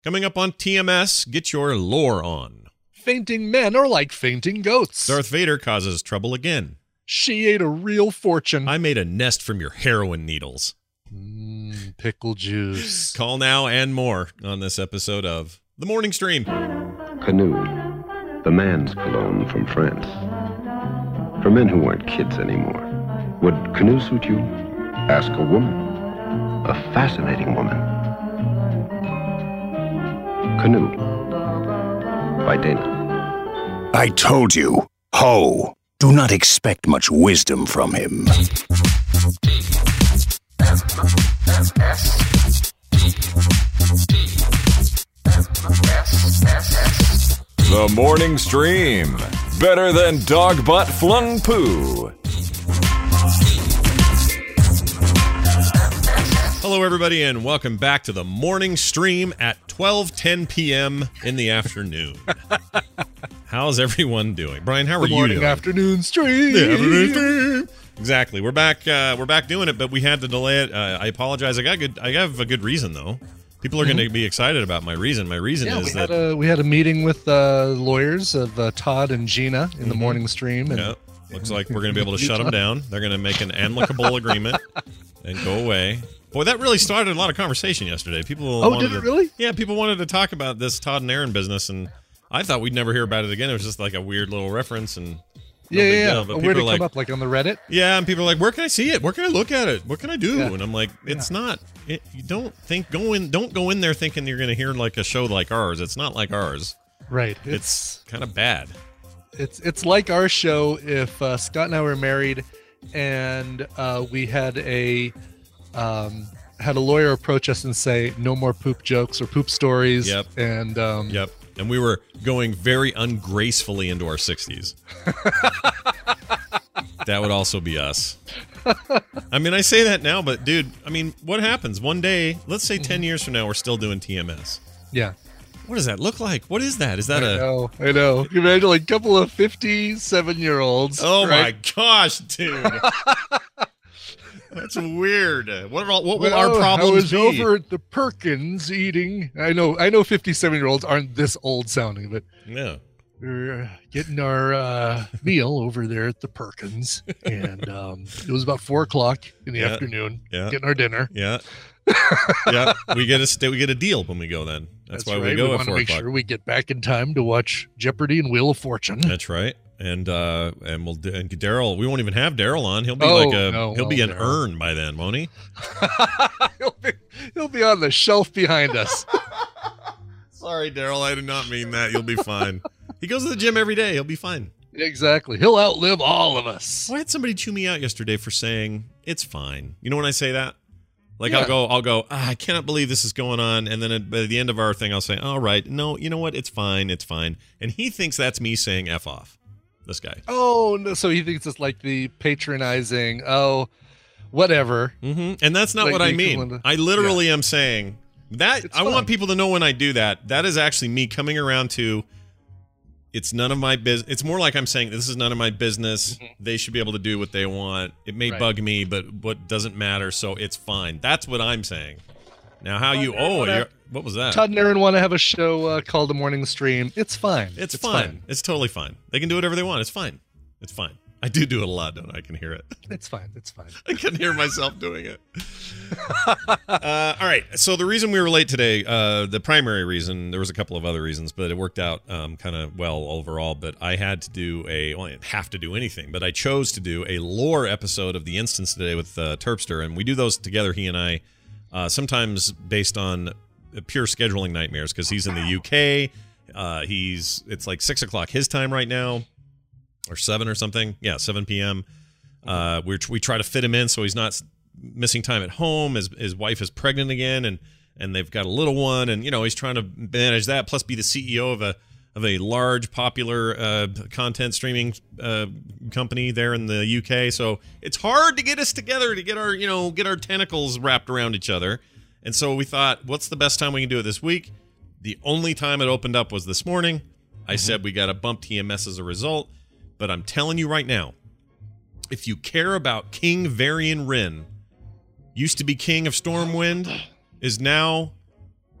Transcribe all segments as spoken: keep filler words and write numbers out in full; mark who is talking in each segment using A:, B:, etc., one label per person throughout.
A: Coming up on T M S, get your lore on.
B: Fainting men are like fainting goats.
A: Darth Vader causes trouble again.
B: She ate a real fortune.
A: I made a nest from your heroin needles.
B: Mm, pickle juice.
A: Call now and more on this episode of The Morning Stream.
C: Canoe, the man's cologne from France. For men who weren't kids anymore. Would canoe suit you? Ask a woman. A fascinating woman. Canoe by Dana.
D: I told you, Ho, do not expect much wisdom from him.
E: The Morning Stream. Better than dog butt flung poo.
A: Hello, everybody, and welcome back to the Morning Stream at twelve ten p.m. in the afternoon. How's everyone doing? Brian, how are
B: the
A: you
B: morning
A: doing?
B: afternoon stream.
A: The afternoon stream. Exactly. We're back. Uh, we're back doing it, but we had to delay it. Uh, I apologize. I got good. I have a good reason though. People are mm-hmm. going to be excited about my reason. My reason
B: yeah,
A: is
B: we
A: that
B: had a, we had a meeting with uh, lawyers of uh, Todd and Gina in mm-hmm. the morning stream. And
A: yeah. Looks like we're going to be able to shut them down. They're going to make an amicable agreement and go away. Boy, that really started a lot of conversation yesterday. People
B: oh,
A: wanted
B: did it
A: to,
B: really?
A: Yeah, people wanted to talk about this Todd and Aaron business, and I thought we'd never hear about it again. It was just like a weird little reference, and no
B: yeah,
A: big
B: yeah.
A: deal. But
B: oh, where did it
A: like,
B: come up? Like on the Reddit?
A: Yeah, and people are like, "Where can I see it? Where can I look at it? What can I do?"
B: Yeah.
A: And I'm like, "It's
B: yeah.
A: not. It, you don't think go in. Don't go in there thinking you're going to hear like a show like ours. It's not like ours.
B: Right.
A: It's, it's kind of bad.
B: It's it's like our show if uh, Scott and I were married, and uh, we had a. Um, had a lawyer approach us and say no more poop jokes or poop stories.
A: Yep.
B: And um,
A: yep. And we were going very ungracefully into our sixties. That would also be us. I mean, I say that now, but dude, I mean, what happens one day? Let's say ten years from now, we're still doing T M S.
B: Yeah.
A: What does that look like? What is that? Is that
B: I
A: a?
B: I know. I know. You imagine like a couple of fifty-seven-year-olds.
A: Oh
B: right?
A: my gosh, dude. That's weird. What are all, what will
B: well,
A: our problems
B: I was
A: be?
B: over at the Perkins eating. I know. I know. fifty-seven-year-olds aren't this old sounding, but
A: yeah,
B: we're uh, getting our uh, meal over there at the Perkins, and um, it was about four o'clock in the
A: yeah.
B: afternoon.
A: Yeah,
B: getting our dinner.
A: Yeah, yeah. We get a we get a deal when we go. Then that's,
B: that's
A: why
B: right.
A: we go
B: we
A: at
B: want
A: four
B: to make
A: o'clock.
B: Sure we get back in time to watch Jeopardy and Wheel of Fortune.
A: That's right. And uh, and we'll and Daryl. We won't even have Daryl on. He'll be
B: oh,
A: like a
B: no,
A: he'll
B: well,
A: be an
B: Darryl.
A: urn by then, won't he?
B: he'll be he'll be on the shelf behind us.
A: Sorry, Daryl. I did not mean that. You'll be fine. He goes to the gym every day. He'll be fine.
B: Exactly. He'll outlive all of us.
A: Why had somebody chew me out yesterday for saying it's fine? You know when I say that? Like
B: yeah.
A: I'll go, I'll go. Ah, I cannot believe this is going on, and then at, by the end of our thing, I'll say, "All right, no, you know what? It's fine. It's fine." And he thinks that's me saying "f off." This guy.
B: Oh no! So he thinks it's like the patronizing. Oh, whatever.
A: Mm-hmm. And that's not
B: like
A: what I mean.
B: To,
A: I literally yeah. am saying that.
B: It's
A: I
B: fun.
A: want people to know when I do that. That is actually me coming around to. It's none of my business. It's more like I'm saying this is none of my business. Mm-hmm. They should be able to do what they want. It may
B: right.
A: bug me, but what doesn't matter. So it's fine. That's what I'm saying. Now, how
B: Todd
A: you? Oh, you're, what was that?
B: Todd and Aaron want to have a show uh, called The Morning Stream. It's fine.
A: It's,
B: it's
A: fine.
B: fine.
A: It's totally fine. They can do whatever they want. It's fine. It's fine. I do do it a lot, don't I? I can hear it.
B: It's fine. It's fine.
A: I can hear myself doing it. uh, all right. So the reason we were late today, uh, the primary reason, there was a couple of other reasons, but it worked out um, kind of well overall. But I had to do a, well, I didn't have to do anything, but I chose to do a lore episode of The Instance today with uh, Terpster, and we do those together, he and I, uh, sometimes based on pure scheduling nightmares, because he's in the U K. Uh, he's it's like six o'clock his time right now. Or seven or something. Yeah, seven p.m. Uh, we we try to fit him in so he's not missing time at home. His his wife is pregnant again, and and they've got a little one, and you know he's trying to manage that. Plus, be the C E O of a of a large, popular uh, content streaming uh, company there in the U K. So it's hard to get us together to get our you know get our tentacles wrapped around each other. And so we thought, what's the best time we can do it this week? The only time it opened up was this morning. I mm-hmm. said we got to bump T M S as a result. But I'm telling you right now, if you care about King Varian Wrynn, used to be king of Stormwind, is now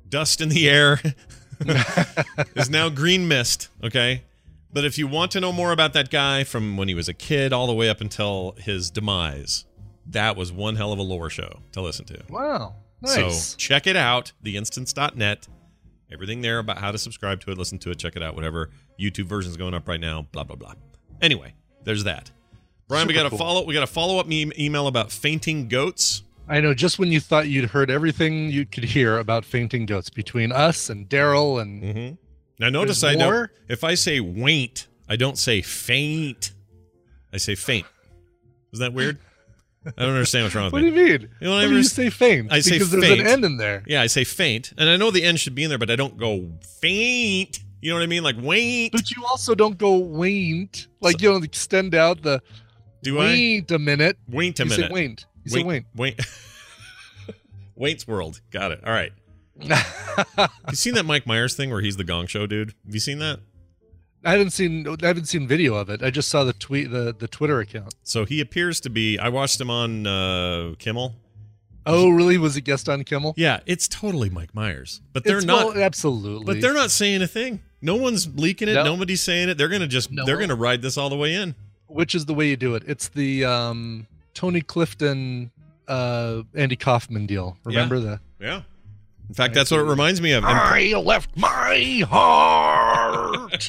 A: dust in the air is now green mist, okay? But if you want to know more about that guy from when he was a kid all the way up until his demise, that was one hell of a lore show to listen to.
B: Wow. Nice.
A: So check it out, the instance dot net. Everything there about how to subscribe to it, listen to it, check it out, whatever. YouTube version's going up right now, blah, blah, blah. Anyway, there's that. Brian,
B: Super
A: we got a
B: cool.
A: follow we got a follow-up me- email about fainting goats.
B: I know, just when you thought you'd heard everything you could hear about fainting goats between us and Daryl and
A: Mm-hmm. Now notice
B: There's
A: I don't
B: more?
A: if I say waint, I don't say faint. I say faint. Is that weird? I don't understand what's wrong with
B: what
A: me.
B: do you mean?
A: You know,
B: What
A: whenever
B: do you
A: s-
B: say faint?
A: I say
B: because there's
A: faint.
B: an N in there.
A: Yeah, I say faint, and I know the N should be in there, but I don't go faint. You know what I mean? Like waint.
B: But you also don't go waint. Like you don't extend out the
A: Do I?
B: waint a minute.
A: Waint a
B: you
A: minute.
B: say waint. You say waint.
A: Waint. Waint's World. Got it. All right. You seen that Mike Myers thing where he's the Gong Show dude? Have you seen that?
B: I haven't seen I haven't seen video of it. I just saw the tweet the, the Twitter account.
A: So he appears to be. I watched him on uh, Kimmel.
B: Oh, really? Was a guest on Kimmel?
A: Yeah, it's totally Mike Myers, but they're
B: It's-
A: not.
B: well, absolutely.
A: But they're not saying a thing. No one's leaking it.
B: No.
A: Nobody's saying it. They're gonna just.
B: No.
A: They're gonna ride this all the way in.
B: Which is the way you do it. It's the um, Tony Clifton, uh, Andy Kaufman deal. Remember the?
A: Yeah. In fact, that's what it reminds me of. And-
B: I left my heart.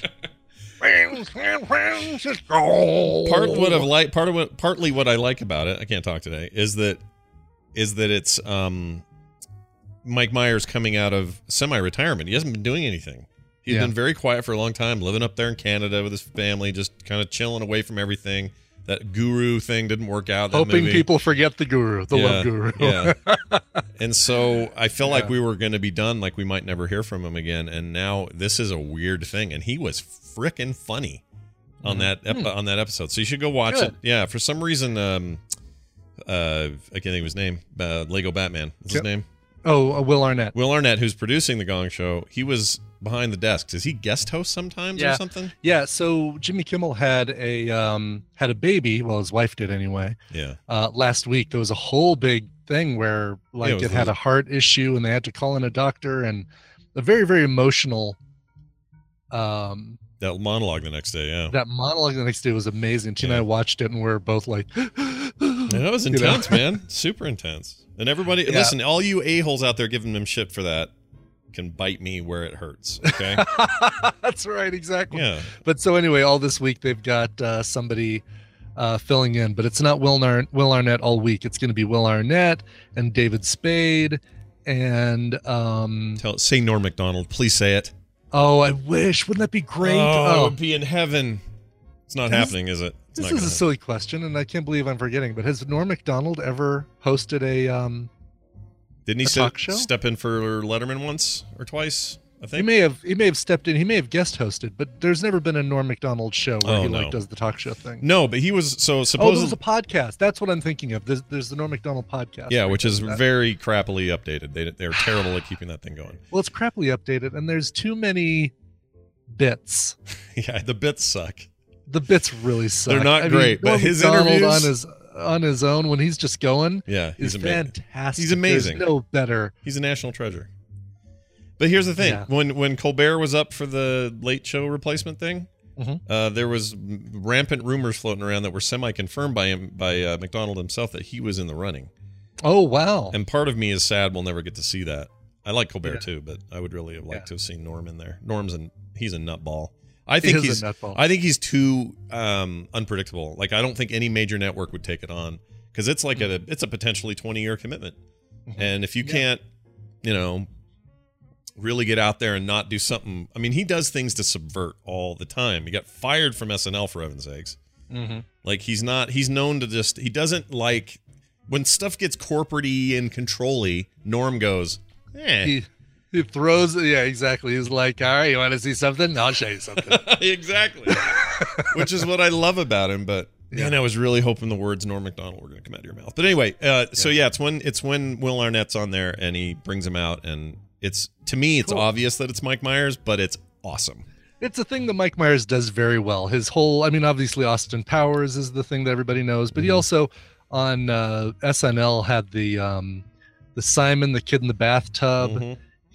A: part what I like part of what partly what I like about it, I can't talk today, is that is that it's um Mike Myers coming out of semi-retirement. He hasn't been doing anything. He's
B: Yeah.
A: been very quiet for a long time, living up there in Canada with his family, just kind of chilling away from everything. That guru thing didn't work out. That
B: Hoping
A: movie.
B: people forget the guru, the
A: Yeah,
B: love guru.
A: yeah. And so I felt like
B: Yeah.
A: we were going to be done, like we might never hear from him again. And now this is a weird thing. And he was frickin' funny on that ep- on that episode. So you should go watch
B: Good.
A: it. Yeah, for some reason, um, uh, I can't think of his name. Uh, Lego Batman. What's
B: Yep.
A: his name?
B: Oh, uh, Will Arnett.
A: Will Arnett, who's producing the Gong Show. He was behind the desk. Does he guest host sometimes or
B: Yeah.
A: something?
B: Yeah. So Jimmy Kimmel had a um, had a baby. Well, his wife did anyway.
A: Yeah.
B: Uh, last week there was a whole big thing where like
A: it was
B: it had
A: the-
B: a heart issue and they had to call in a doctor and a very very emotional. Um,
A: That monologue the next day. Yeah.
B: that monologue the next day was amazing. Tina
A: Yeah.
B: and I watched it and we are both like,
A: That was
B: You know?
A: intense, man. Super intense. And everybody,
B: Yeah.
A: listen, all you a-holes out there giving them shit for that can bite me where it hurts, okay?
B: That's right, exactly.
A: Yeah.
B: But so anyway, all this week they've got uh, somebody uh, filling in, but it's not Will, Nar- Will Arnett all week. It's going to be Will Arnett and David Spade and um,
A: Tell, say Norm Macdonald. Please say it.
B: oh, I wish. Wouldn't that be great?
A: Oh, it
B: Oh,
A: would be in heaven. It's not
B: This-
A: happening, is it? It's
B: this
A: not
B: is a
A: gonna
B: silly question, and I can't believe I'm forgetting. But has Norm Macdonald ever hosted a? Um,
A: Didn't he
B: a
A: step,
B: talk show?
A: step in for Letterman once or twice? I
B: he
A: think.
B: may have. He may have stepped in. He may have guest hosted, but there's never been a Norm Macdonald show where
A: Oh,
B: he
A: no.
B: like does the talk show thing.
A: No, but he was so
B: Oh,
A: supposedly.
B: there's a podcast. That's what I'm thinking of. There's, there's the Norm Macdonald podcast.
A: yeah,
B: where he
A: which is
B: does that.
A: very crappily updated. They they're terrible at keeping that thing going.
B: Well, it's crappily updated, and there's too many bits.
A: Yeah, the bits suck.
B: The bits really suck.
A: They're not
B: I
A: great,
B: mean,
A: but
B: Norm
A: his
B: Macdonald
A: interviews-
B: on his on his own when he's just going
A: Yeah, he's
B: is
A: amazing.
B: fantastic.
A: He's amazing.
B: There's no better.
A: He's a national treasure. But here's the thing:
B: Yeah.
A: when when Colbert was up for the Late Show replacement thing,
B: Mhm.
A: uh, there was rampant rumors floating around that were semi-confirmed by him by uh, McDonald himself that he was in the running.
B: Oh wow!
A: And part of me is sad we'll never get to see that. I like Colbert
B: Yeah.
A: too, but I would really have liked
B: Yeah.
A: to have seen Norm in there. Norm's an he's a nutball. I
B: He
A: think
B: is a
A: he's
B: nutball.
A: I think he's too um, unpredictable. Like I don't think any major network would take it on because it's like a it's a potentially twenty year commitment. And if you
B: Yeah.
A: can't, you know, really get out there and not do something, I mean, he does things to subvert all the time. He got fired from S N L for heaven's sakes.
B: Mhm.
A: Like he's not he's known to just he doesn't like when stuff gets corporate-y and control-y, Norm goes, eh.
B: He he throws. Yeah, exactly. He's like, all right, you want to see something? I'll show you something.
A: Exactly. Which is what I love about him, but
B: Yeah.
A: man, I was really hoping the words Norm Macdonald were going to come out of your mouth. But anyway, uh, so yeah, it's when it's when Will Arnett's on there and he brings him out, and it's to me it's
B: Cool.
A: obvious that it's Mike Myers, but it's awesome.
B: It's a thing that Mike Myers does very well. His whole, I mean, obviously Austin Powers is the thing that everybody knows, but he
A: Mhm.
B: also on uh, S N L had the um, the Simon the Kid in the Bathtub.
A: Mhm.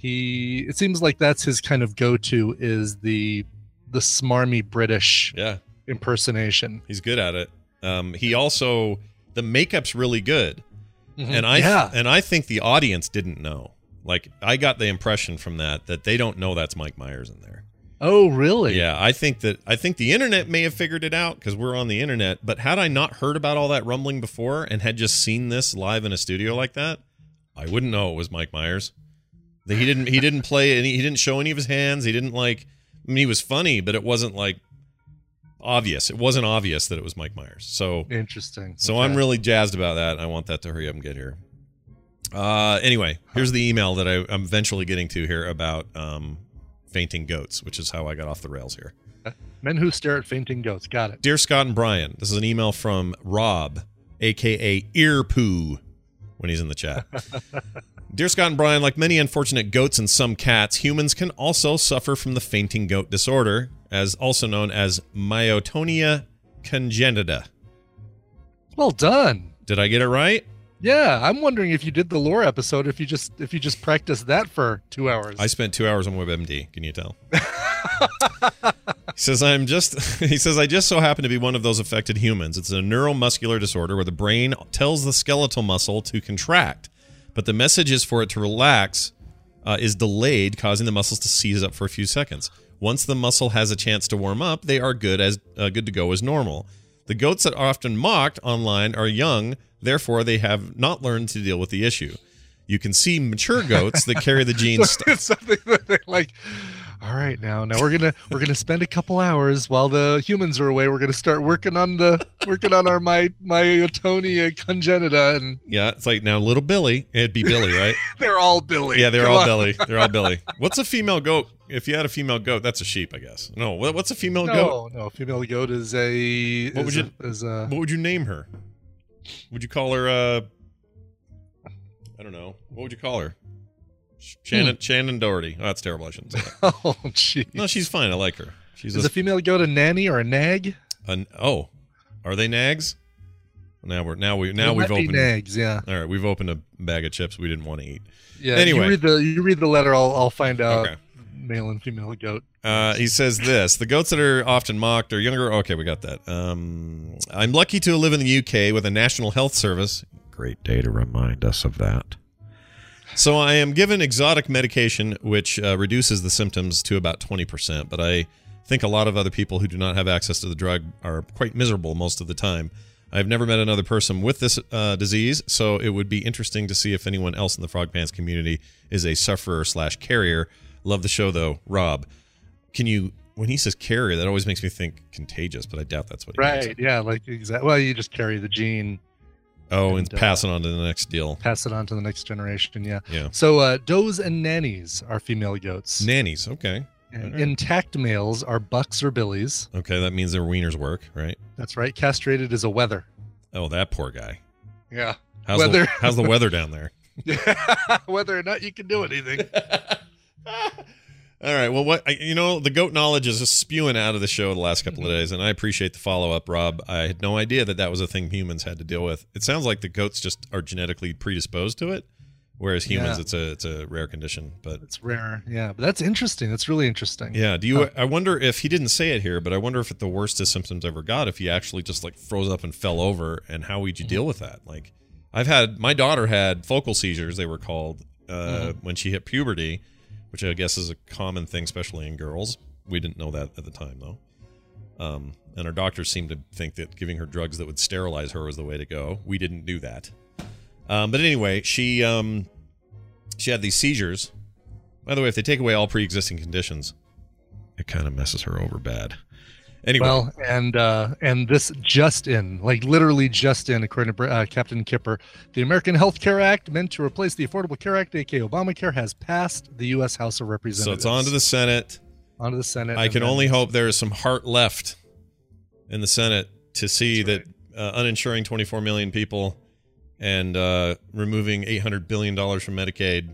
B: he it seems like that's his kind of go-to is the the smarmy British
A: Yeah.
B: impersonation.
A: He's good at it. Um, he also the makeup's really good,
B: Mm-hmm.
A: and I
B: yeah.
A: and I think the audience didn't know. Like I got the impression from that that they don't know that's Mike Myers in there.
B: Oh, really?
A: Yeah, I think that I think the internet may have figured it out because we're on the internet. But had I not heard about all that rumbling before and had just seen this live in a studio like that, I wouldn't know it was Mike Myers. That he didn't he didn't play any he didn't show any of his hands. He didn't like. I mean, he was funny, but it wasn't like obvious. It wasn't obvious that it was Mike Myers. So
B: Interesting.
A: So
B: Okay.
A: I'm really jazzed about that. I want that to hurry up and get here. Uh, anyway, here's the email that I, I'm eventually getting to here about um, fainting goats, which is how I got off the rails here.
B: Men who stare at fainting goats. Got it.
A: Dear Scott and Brian, this is an email from Rob, a k a. Ear Poo, when he's in the chat. Dear Scott and Brian, like many unfortunate goats and some cats, humans can also suffer from the fainting goat disorder, as also known as myotonia congenita.
B: Well done.
A: Did I get it right?
B: Yeah, I'm wondering if you did the lore episode, if you just if you just practiced that for two hours.
A: I spent two hours on WebMD. Can you tell? He says I'm just. He says I just so happen to be one of those affected humans. It's a neuromuscular disorder where the brain tells the skeletal muscle to contract, but the message is for it to relax uh, is delayed, causing the muscles to seize up for a few seconds. Once the muscle has a chance to warm up, they are good as uh, good to go as normal. The goats that are often mocked online are young, therefore they have not learned to deal with the issue. You can see mature goats that carry the genes.
B: So it's something that they're like, all right, now, now we're gonna we're gonna spend a couple hours while the humans are away. We're gonna start working on the working on our my myotonia congenita, and
A: Yeah, it's like now little Billy. It'd be Billy, right?
B: they're all Billy.
A: Yeah, they're
B: Come
A: all
B: on.
A: Billy. They're all Billy. What's a female goat? If you had a female goat, that's a sheep, I guess. No, what- what's a female goat?
B: No, no, female goat is a
A: What would
B: is
A: you-
B: a, is a
A: What would you name her? Would you call her? uh I don't know. What would you call her? Sh- Shannon Shannon Doherty. Oh, that's terrible. I shouldn't say that.
B: oh jeez.
A: No, she's fine. I like her. She's
B: Is
A: a,
B: a female goat a nanny or a nag?
A: an oh, are they nags? Now we're now we now
B: It
A: we've
B: might be
A: opened.
B: nags. Yeah,
A: All right, we've opened a bag of chips we didn't want to eat.
B: yeah.
A: Anyway.
B: you read the you read the letter. I'll I'll find out.
A: Okay.
B: Male and female goat.
A: Uh, he says this: the goats that are often mocked are younger. Okay, we got that. Um, I'm lucky to live in the U K with a National Health Service. Great day to remind us of that. So I am given exotic medication, which uh, reduces the symptoms to about twenty percent. But I think a lot of other people who do not have access to the drug are quite miserable most of the time. I've never met another person with this uh, disease, so it would be interesting to see if anyone else in the Frog Pants community is a sufferer slash carrier. Love the show, though. Rob, can you, when he says carrier, that always makes me think contagious, but I doubt that's what he means.
B: Right. Yeah. Like exactly. Well, you just carry the gene,
A: Oh, and,
B: And, uh,
A: pass it on to the next deal.
B: pass it on to the next generation. Yeah.
A: Yeah.
B: So uh, does and nannies are female goats.
A: Nannies, okay.
B: And
A: all right.
B: intact males are bucks or billies.
A: Okay, that means their wieners work, right?
B: That's right. Castrated is a wether.
A: Oh, that poor guy.
B: Yeah.
A: How's, the,
B: Weather.
A: how's the weather down there?
B: Whether or not you can do anything.
A: All right. Well, what I, you know, the goat knowledge is just spewing out of the show the last couple of
B: Mm-hmm.
A: days, and I appreciate the follow up, Rob. I had no idea that that was a thing humans had to deal with. It sounds like the goats just are genetically predisposed to it, whereas humans,
B: Yeah.
A: it's a it's a rare condition. But
B: It's rare. Yeah. But that's interesting. That's really interesting.
A: yeah, do you?
B: Huh.
A: I wonder if he didn't say it here, but I wonder if it, the worst his symptoms ever got, if he actually just like froze up and fell over, and how would you deal with that? Like, I've had my daughter had focal seizures, they were called, uh,
B: Mhm.
A: when she hit puberty, which I guess is a common thing, especially in girls. We didn't know that at the time, though. Um, and our doctors seemed to think that giving her drugs that would sterilize her was the way to go. We didn't do that. Um, but anyway, she um, she had these seizures. By the way, if they take away all pre-existing conditions, it kind of messes her over bad. Anyway,
B: Well, and uh, and this just in, like literally just in, according to uh, Captain Kipper, the American Health Care Act, meant to replace the Affordable Care Act, aka Obamacare, has passed the U S House of Representatives.
A: so it's on to the Senate.
B: onto the Senate.
A: I
B: and
A: can
B: then-
A: only hope there is some heart left in the Senate to see
B: That's
A: that uh, uninsuring twenty-four million people and uh, removing eight hundred billion dollars from Medicaid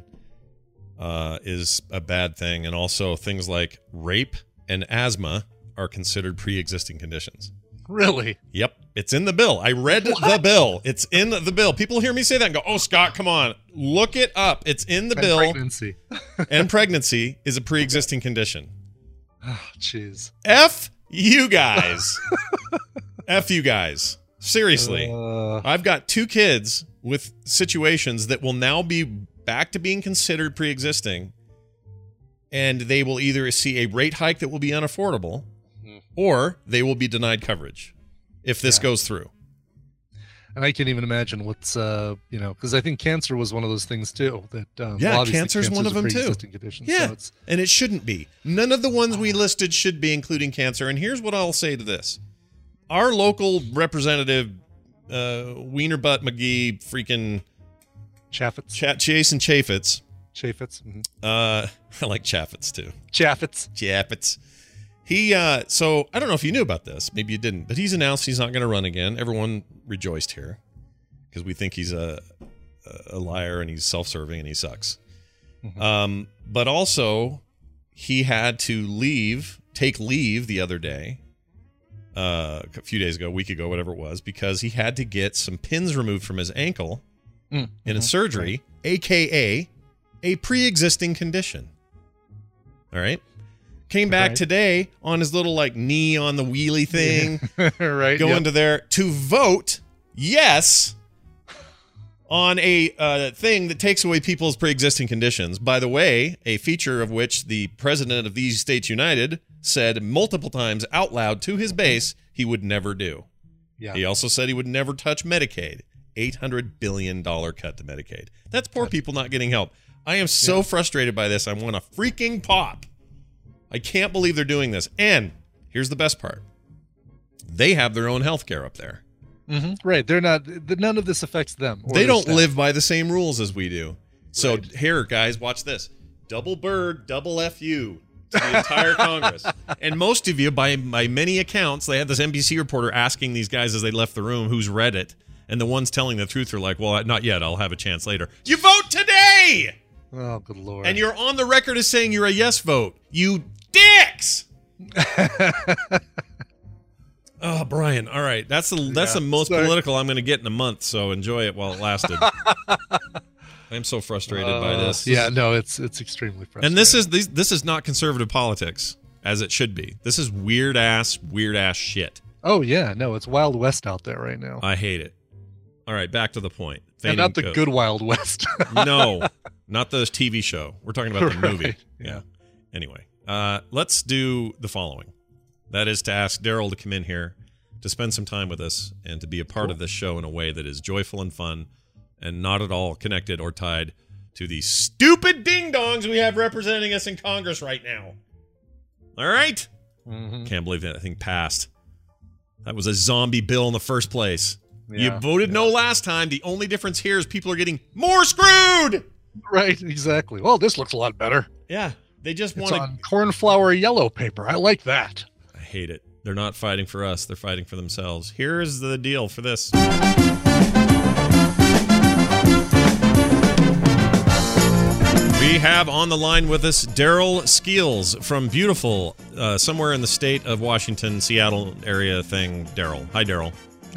A: uh, is a bad thing. And also things like rape and asthma are considered pre-existing conditions.
B: Really.
A: Yep. It's in the bill. I read what? the bill. It's in the bill. People hear me say that and go, oh, Scott, come on. Look it up. It's in the
B: and
A: bill.
B: Pregnancy.
A: And pregnancy is a pre-existing condition.
B: Oh, jeez.
A: F you guys. F you guys. Seriously.
B: Uh,
A: I've got two kids with situations that will now be back to being considered pre-existing, and they will either see a rate hike that will be unaffordable,
B: mm-hmm.
A: or they will be denied coverage if this yeah. goes through.
B: And I can't even imagine what's, uh, you know, because I think cancer was one of those things too. That um,
A: yeah,
B: well,
A: cancer's one of them too.
B: Condition,
A: yeah,
B: so it's,
A: and it shouldn't be. None of the ones we listed should be, including cancer. And here's what I'll say to this: our local representative, uh, Wiener Butt McGee, freaking
B: Chaffetz,
A: Ch- Jason Chaffetz.
B: Chaffetz. Mm-hmm.
A: Uh, I like Chaffetz too.
B: Chaffetz.
A: Chaffetz. He, uh, so I don't know if you knew about this. Maybe you didn't, but he's announced he's not going to run again. Everyone rejoiced here because we think he's a, a liar and he's self-serving and he sucks. Mm-hmm. Um, but also he had to leave, take leave the other day, uh, a few days ago, a week ago, whatever it was, because he had to get some pins removed from his ankle mm-hmm. in a surgery, right. A K A a pre-existing condition. All right. Came back right. today on his little like knee on the wheelie thing,
B: right?
A: Going
B: yep.
A: to there to vote yes on a uh, thing that takes away people's pre-existing conditions. By the way, a feature of which the president of these States United said multiple times out loud to his base he would never do.
B: Yeah.
A: He also said he would never touch Medicaid. eight hundred billion dollars cut to Medicaid. That's poor people not getting help. I am so yeah. frustrated by this. I want to freaking pop. I can't believe they're doing this. And here's the best part. They have their own health care up there.
B: Mm-hmm. Right. They're not, none of this affects them.
A: They don't staff. live by the same rules as we do. So right. here, guys, watch this. Double bird, double F U to the entire Congress. And most of you, by, by many accounts, they had this N B C reporter asking these guys as they left the room who's read it. And the ones telling the truth are like, well, not yet. I'll have a chance later. You vote today!
B: Oh, good Lord.
A: And you're on the record as saying you're a yes vote. You dicks! Oh, Brian. All right. That's the that's yeah, the most sorry. political I'm going to get in a month, so enjoy it while it lasted. I'm so frustrated uh, by this.
B: Yeah, no, it's it's extremely frustrating.
A: And this is this, this is not conservative politics, as it should be. This is weird-ass, weird-ass shit.
B: Oh, yeah. No, it's Wild West out there right now.
A: I hate it. All right, back to the point.
B: And not the good Wild West.
A: No, not the T V show. We're talking about the
B: right.
A: movie. Yeah. yeah. Anyway, uh, let's do the following. That is to ask Daryl to come in here to spend some time with us and to be a part cool. of this show in a way that is joyful and fun and not at all connected or tied to the stupid ding-dongs we have representing us in Congress right now. All right?
B: Mm-hmm.
A: Can't believe that thing passed. That was a zombie bill in the first place. Yeah, you voted yeah. no last time. The only difference here is people are getting more screwed.
B: Right, exactly. Well, this looks a lot better.
A: Yeah, they just
B: it's
A: want to...
B: on cornflower yellow paper. I like that.
A: I hate it. They're not fighting for us. They're fighting for themselves. Here's the deal for this. We have on the line with us Daryl Skeels from beautiful, uh, somewhere in the state of Washington, Seattle area thing. Daryl. Hi, Daryl.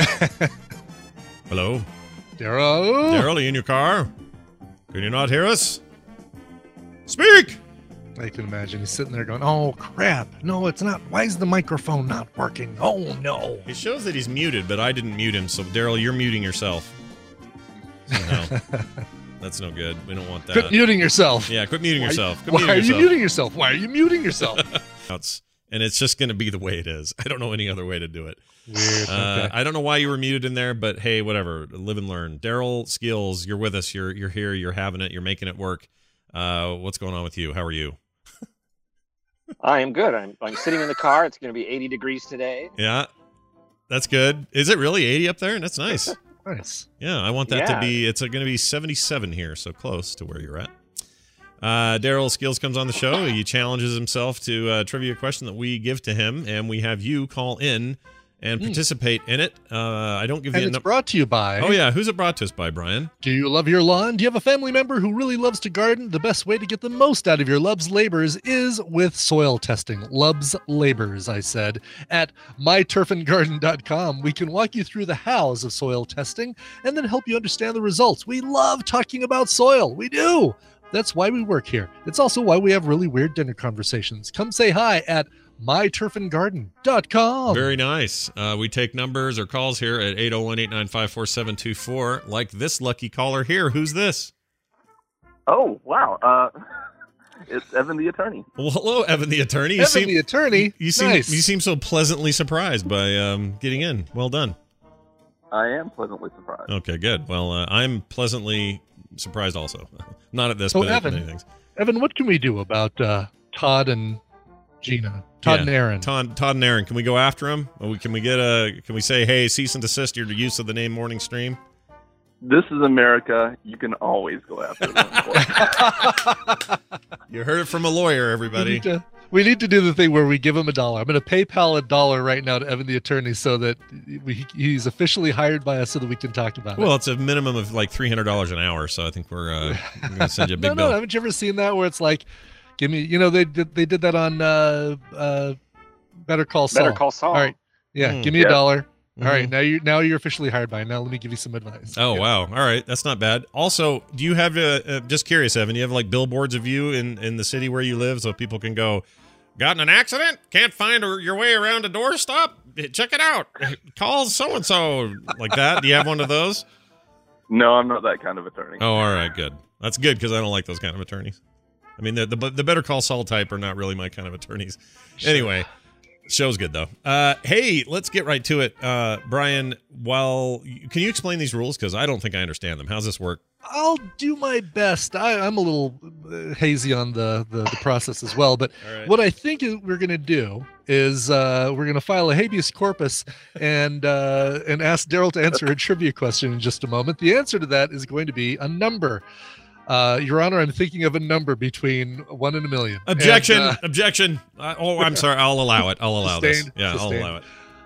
A: Hello?
B: Daryl?
A: Daryl, are you in your car? Can you not hear us? Speak!
B: I can imagine he's sitting there going, oh, crap. No, it's not. Why is the microphone not working? Oh, no.
A: It shows that he's muted, but I didn't mute him. So, Daryl, you're muting yourself. So, no. That's no good. We don't want that.
B: Quit muting yourself.
A: Yeah, quit muting
B: why,
A: yourself. Quit
B: why
A: muting
B: are
A: yourself.
B: you muting yourself? Why are you muting yourself?
A: And it's just going to be the way it is. I don't know any other way to do it.
B: Weird.
A: Uh,
B: okay.
A: I don't know why you were muted in there, but hey, whatever. Live and learn. Daryl Skeels, you're with us. You're you're here. You're having it. You're making it work. Uh, what's going on with you? How are you?
F: I am good. I'm I'm sitting in the car. It's going to be eighty degrees today.
A: Yeah, that's good. Is it really eighty up there? That's nice.
B: Nice.
A: Yeah, I want that
F: yeah.
A: to be. It's going to be seventy-seven here, so close to where you're at. Uh, Daryl Skeels comes on the show. He challenges himself to a trivia question that we give to him, and we have you call in and participate in it. Uh, I don't give
B: And
A: you a
B: it's
A: number.
B: brought to you by.
A: Oh, yeah. Who's it brought to us by, Brian?
B: Do you love your lawn? Do you have a family member who really loves to garden? The best way to get the most out of your Love's Labors is with soil testing. Love's Labors, I said. At my turf and garden dot com, we can walk you through the hows of soil testing and then help you understand the results. We love talking about soil. We do. That's why we work here. It's also why we have really weird dinner conversations. Come say hi at my turf and garden dot com.
A: Very nice. Uh, we take numbers or calls here at eight oh one, eight nine five, four seven two four. Like this lucky caller here. Who's this?
G: Oh, wow. Uh, it's Evan the attorney.
A: Well, hello, Evan the attorney. You
B: Evan
A: seem,
B: the attorney.
A: You seem,
B: Nice.
A: you seem so pleasantly surprised by um, getting in. Well done.
G: I am pleasantly surprised.
A: Okay, good. Well, uh, I'm pleasantly surprised also. Not at this,
B: So,
A: but at
B: Evan,
A: many things.
B: Evan, what can we do about uh, Todd and Gina? Todd
A: Yeah,
B: and Aaron.
A: Todd, Todd and Aaron. Can we go after him? Or we- Can we get a? Can we say, hey, cease and desist your use of the name Morning Stream?
G: This is America. You can always go after them.
A: You heard it from a lawyer,
B: We
A: everybody.
B: need, to, we need to do the thing where we give him a dollar. I'm going to PayPal a dollar right now to Evan the attorney so that we, he's officially hired by us so that we can talk about
A: Well,
B: it.
A: it's a minimum of like three hundred dollars an hour, so I think we're uh, going to send you a big
B: no,
A: bill.
B: no, haven't you ever seen that where it's like, give me, you know, they did, they did that on uh, uh, Better Call Saul.
F: Better Call Saul.
B: All right. Yeah,
A: Hmm.
B: give me
G: Yeah.
B: a dollar.
A: Mhm.
B: All right, now you now you're officially hired by. Now let me give you some advice.
A: Oh,
B: Yeah.
A: wow. All right. That's not bad. Also, do you have, uh, uh, just curious, Evan, do you have like billboards of you in, in the city where you live so people can go, got in an accident? Can't find a, your way around a doorstop? Check it out. Call so-and-so like that. Do you have one of those?
G: No, I'm not that kind of attorney.
A: Oh, all right. Good. That's good because I don't like those kind of attorneys. I mean, the, the, the Better Call Saul type are not really my kind of attorneys. Anyway. Show's good though. Uh, hey, let's get right to it. Uh, Brian, while can you explain these rules? Because I don't think I understand them. How's this work?
B: I'll do my best. I, I'm a little uh, hazy on the, the, the process as well, but
A: All right.
B: what I think is we're going to do is uh, we're going to file a habeas corpus and uh, and ask Daryl to answer a trivia question in just a moment. The answer to that is going to be a number. Uh, Your Honor, I'm thinking of a number between one and a million.
A: Objection!
B: And, uh,
A: Objection! Uh, oh, I'm sorry. I'll allow it. I'll allow this.
B: Sustained.
A: Yeah,
B: Sustained.
A: I'll allow it.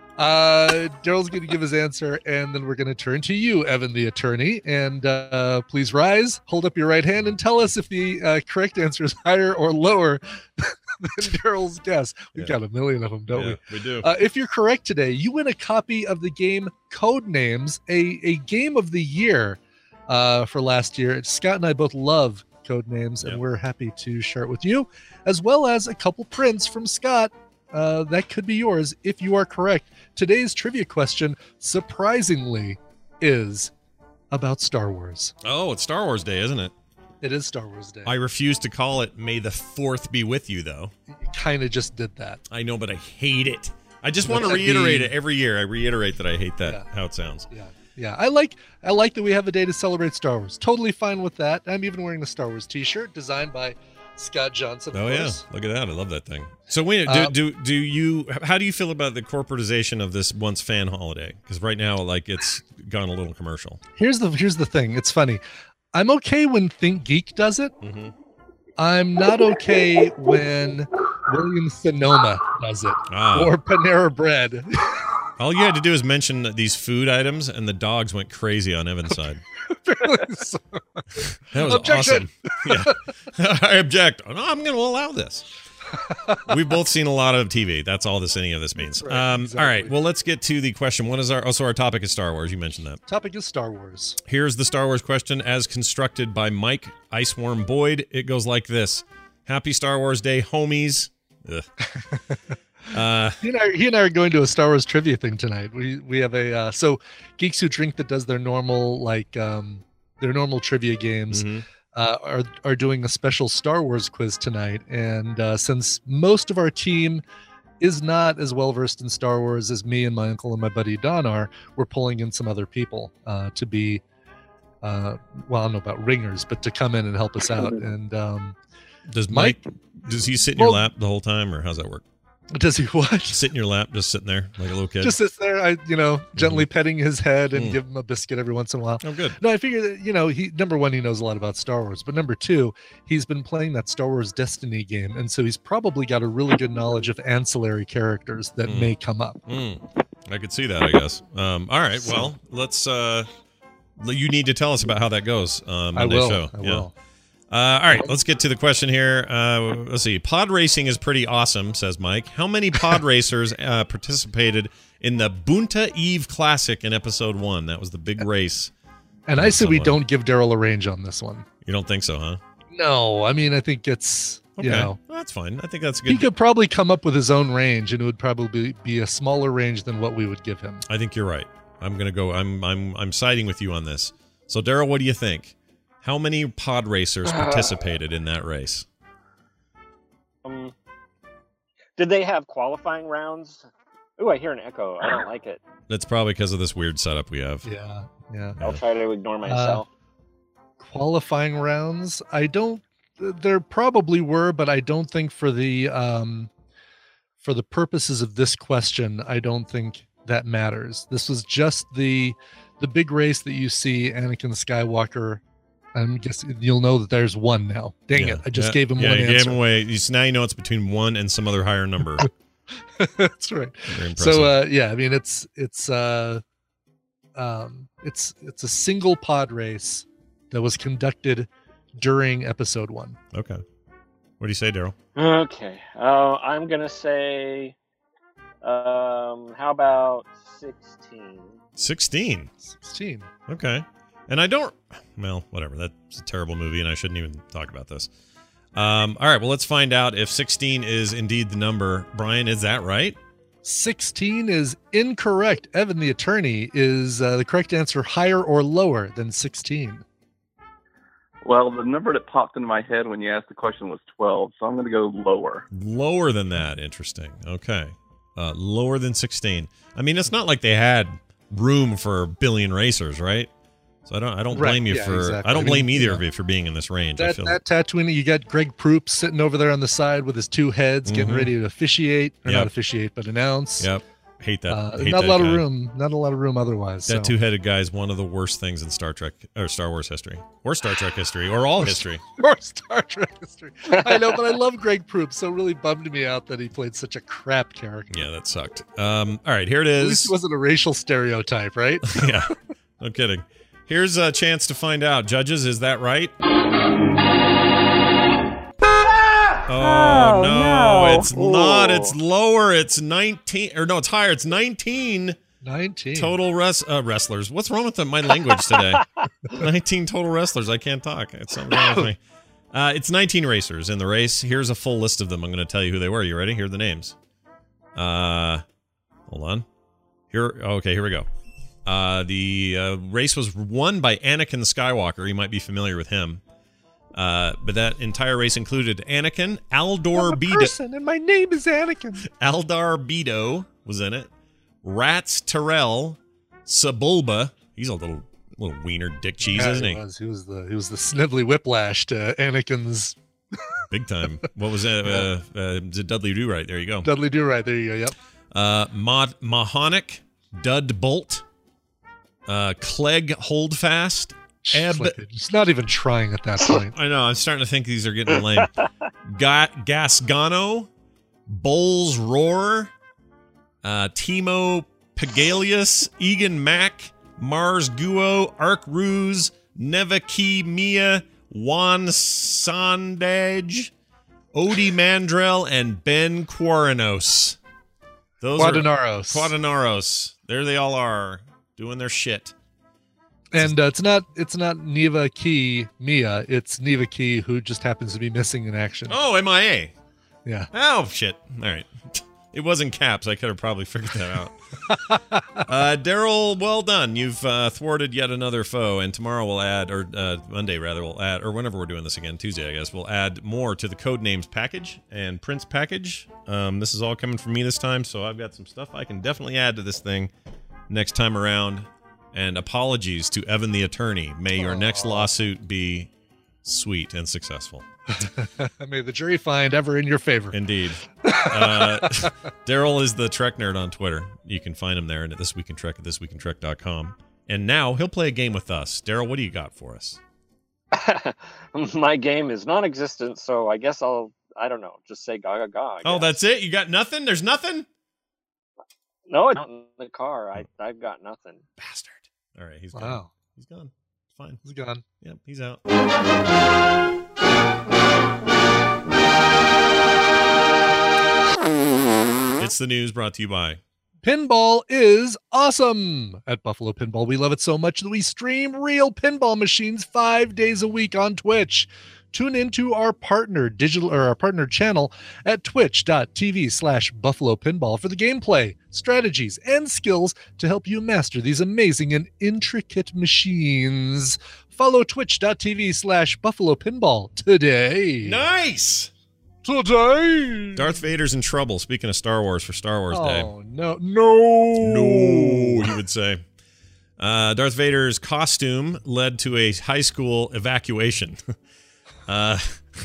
B: Uh, Daryl's going to give his answer, and then we're going to turn to you, Evan, the attorney. And uh, please rise, hold up your right hand, and tell us if the uh, correct answer is higher or lower than Daryl's guess. We've
A: Yeah.
B: got a million of them, don't
A: Yeah,
B: we?
A: we do.
B: Uh, if you're correct today, you win a copy of the game Codenames, a, a game of the year uh, for last year. Scott and I both love Codenames,
A: Yeah.
B: and we're happy to share it with you, as well as a couple prints from Scott. Uh, that could be yours if you are correct. Today's trivia question, surprisingly, is about Star Wars.
A: Oh, it's Star Wars Day, isn't it?
B: It is Star Wars Day.
A: I refuse to call it May the fourth be with you, though.
B: kind of just did that.
A: I know, but I hate it. I just want to
B: That'd
A: reiterate
B: be-
A: it every year. I reiterate that I hate that,
B: Yeah.
A: how it sounds.
B: Yeah. Yeah, I like I like that we have a day to celebrate Star Wars. Totally fine with that. I'm even wearing the Star Wars T-shirt designed by Scott Johnson. Of
A: Oh, yeah.
B: course.
A: Look at that. I love that thing. So, wait, do,
B: Uh,
A: do, do you, how do you feel about the corporatization of this once fan holiday? Because right now, like, it's gone a little commercial.
B: Here's the here's the thing. It's funny. I'm okay when Think Geek does it.
A: Mm-hmm.
B: I'm not okay when William Sonoma does it
A: Ah.
B: or Panera Bread.
A: All you had to do is mention these food items, and the dogs went crazy on Evan's side.
B: So-
A: That was
B: Objection!
A: awesome. Yeah. I object. No, I'm going to allow this. We've both seen a lot of T V. That's all this any of this means.
B: Right,
A: um,
B: exactly.
A: All right. Well, let's get to the question. What is our? Also, our topic is Star Wars. You mentioned that.
B: Topic is Star Wars.
A: Here's the Star Wars question, as constructed by Mike Iceworm Boyd. It goes like this: Happy Star Wars Day, homies. Ugh. Uh,
B: He and, I, he and I are going to a Star Wars trivia thing tonight. We we have a uh, so Geeks Who Drink that does their normal like um, their normal trivia games
A: mhm.
B: uh, are are doing a special Star Wars quiz tonight. And uh, since most of our team is not as well versed in Star Wars as me and my uncle and my buddy Don are, we're pulling in some other people uh, to be uh, well, I don't know about ringers, but to come in and help us out. And um,
A: Does Mike?
B: Mike-
A: Does he sit in your
B: Well-
A: lap the whole time, or how's that work?
B: does he what?
A: Sit in your lap, just sitting there like a little kid.
B: Just sits there, I you know, gently petting his head and
A: Mm.
B: give him a biscuit every once in a while.
A: oh, good.
B: No, I figure that, you know, he number one, he knows a lot about Star Wars, but number two, he's been playing that Star Wars Destiny game, and so he's probably got a really good knowledge of ancillary characters that
A: Mm.
B: may come up.
A: Mm. I could see that, I guess. Um, all right, well, let's. Uh, you need to tell us about how that goes. Uh, Monday
B: I will.
A: show.
B: I
A: yeah.
B: will.
A: Uh, all right, let's get to the question here. Uh, let's see. Pod racing is pretty awesome, says Mike. How many pod racers uh, participated in the Bunta Eve Classic in episode one? That was the big race.
B: And I said we don't give Daryl a range on this one.
A: You don't think so, huh?
B: No, I mean I think it's
A: Okay,
B: you know
A: well, that's fine. I think that's good.
B: he could probably come up with his own range, and it would probably be a smaller range than what we would give him.
A: I think you're right. I'm gonna go. I'm I'm I'm siding with you on this. So, Daryl, what do you think? How many pod racers participated in that race?
F: Um, did they have qualifying rounds? Ooh, I hear an echo. I don't like it.
A: That's probably because of this weird setup we have.
B: Yeah, yeah.
F: I'll try to ignore myself.
B: Uh, qualifying rounds, I don't. There probably were, but I don't think for the um, for the purposes of this question, I don't think that matters. This was just the the big race that you see Anakin Skywalker. I'm guessing you'll know that there's one now. Dang
A: Yeah.
B: it! I just
A: yeah.
B: gave him
A: yeah,
B: one
A: you
B: answer.
A: gave him away. You, so now you know it's between one and some other higher number.
B: That's right.
A: Very impressive.
B: So uh, yeah, I mean it's it's uh, um, it's it's a single pod race that was conducted during episode one.
A: Okay. What do you say, Daryl?
F: Okay. Uh, I'm gonna say. Um, how about sixteen?
A: Sixteen.
B: Sixteen.
A: Okay. And I don't. Well, whatever. That's a terrible movie, and I shouldn't even talk about this. Um, all right. Well, let's find out if sixteen is indeed the number. Brian, is that right?
B: sixteen is incorrect. Evan, the attorney, is uh, the correct answer higher or lower than sixteen?
G: Well, the number that popped into my head when you asked the question was twelve, so I'm going to go lower.
A: Lower than that. Interesting. Okay. Uh, lower than sixteen. I mean, it's not like they had room for a billion racers, right? So I don't. I don't
B: Right,
A: blame you
B: yeah,
A: for.
B: exactly.
A: I don't
B: I mean,
A: blame either
B: you
A: of
B: know,
A: you for being in this range. I
B: That,
A: feel.
B: that Tatooine, you got Greg Proops sitting over there on the side with his two heads, getting
A: Mhm.
B: ready to officiate, or
A: Yep.
B: not officiate, but announce.
A: Yep. Hate that.
B: Uh,
A: hate
B: not
A: that
B: a lot
A: guy.
B: of room. Not a lot of room otherwise.
A: That
B: so.
A: two-headed guy is one of the worst things in Star Trek or Star Wars history, or Star Trek history, or all history.
B: Or Star Trek history. I know, but I love Greg Proops, so it really bummed me out that he played such a crap character.
A: Yeah, that sucked. Um, all right, here it
B: At least
A: is.
B: it wasn't a racial stereotype, right?
A: Yeah, no kidding. Here's a chance to find out. Judges, is that right? Oh, no,
F: no.
A: it's not.
F: Ooh.
A: It's lower. It's nineteen, or no, it's higher. It's nineteen
B: nineteen.
A: total res- uh, wrestlers. What's wrong with the, my language today? nineteen total wrestlers. I can't talk. It's something wrong with me. Uh, it's nineteen racers in the race. Here's a full list of them. I'm going to tell you who they were. You ready? Here are the names. Uh, hold on. Here. Okay, here we go. Uh, the uh, race was won by Anakin Skywalker. You might be familiar with him. Uh, but that entire race included Anakin, Aldor
B: I'm a
A: Beedo.
B: person, and my name is Anakin.
A: Aldar Beedo was in it. Rats Terrell, Sebulba. He's a little little wiener dick cheese,
B: Yeah,
A: isn't he?
B: he was. He was the he was the Snively Whiplash to Anakin's
A: Big time. What was that? Uh, uh, Dudley Do Right. There you go.
B: Dudley Do Right. There you go. Yep.
A: Uh, Mod Mahonic, Dud Bolt, uh, Clegg Holdfast. Eb-
B: It's like he's not even trying at that point.
A: I know. I'm starting to think these are getting lame. Ga- Gasgano, Bowles Roar, uh, Timo Pagalius, Egan Mack, Mars Guo, Ark Ruse, Nevaki Mia, Juan Sandage, Odie Mandrell, and Ben Quarinos. Those
B: Quadinaros.
A: are Quadinaros. There they all are, doing their shit.
B: And uh, it's not it's not Neva Key Mia. It's Neva Key who just happens to be missing in action.
A: Oh, M I A.
B: Yeah.
A: Oh, shit. All right. It wasn't caps. I could have probably figured that out. uh, Daryl, well done. You've uh, thwarted yet another foe, and tomorrow we'll add, or uh, Monday rather, we'll add, or whenever we're doing this again, Tuesday, I guess, we'll add more to the Codenames package and Prince package. Um, this is all coming from me this time, so I've got some stuff I can definitely add to this thing next time around. And apologies to Evan the attorney. May your next lawsuit be sweet and successful.
B: May the jury find ever in your favor.
A: Indeed. Uh, Daryl is the Trek nerd on Twitter. You can find him there at This Week in Trek at this week in trek dot com. And now he'll play a game with us. Daryl, what do you got for us?
F: My game is non-existent, so I guess I'll, I don't know, just say gaga ga. I
A: Oh,
F: guess.
A: that's it? You got nothing? There's nothing?
F: No, it's not in the car. I I've got nothing.
A: Bastard. All right, he's
B: Wow.
A: gone. He's gone. It's fine.
B: He's gone.
A: Yep, he's out. It's the news brought to you by
B: Pinball is awesome. At Buffalo Pinball, we love it so much that we stream real pinball machines five days a week on Twitch. Tune into our partner digital or our partner channel at twitch.tv slash Buffalo Pinball for the gameplay, strategies, and skills to help you master these amazing and intricate machines. Follow twitch.tv slash Buffalo Pinball today.
A: Nice.
B: Today.
A: Darth Vader's in trouble. Speaking of Star Wars for Star Wars Day.
B: Oh, no. No.
A: No, he would say. Uh, Darth Vader's costume led to a high school evacuation. uh,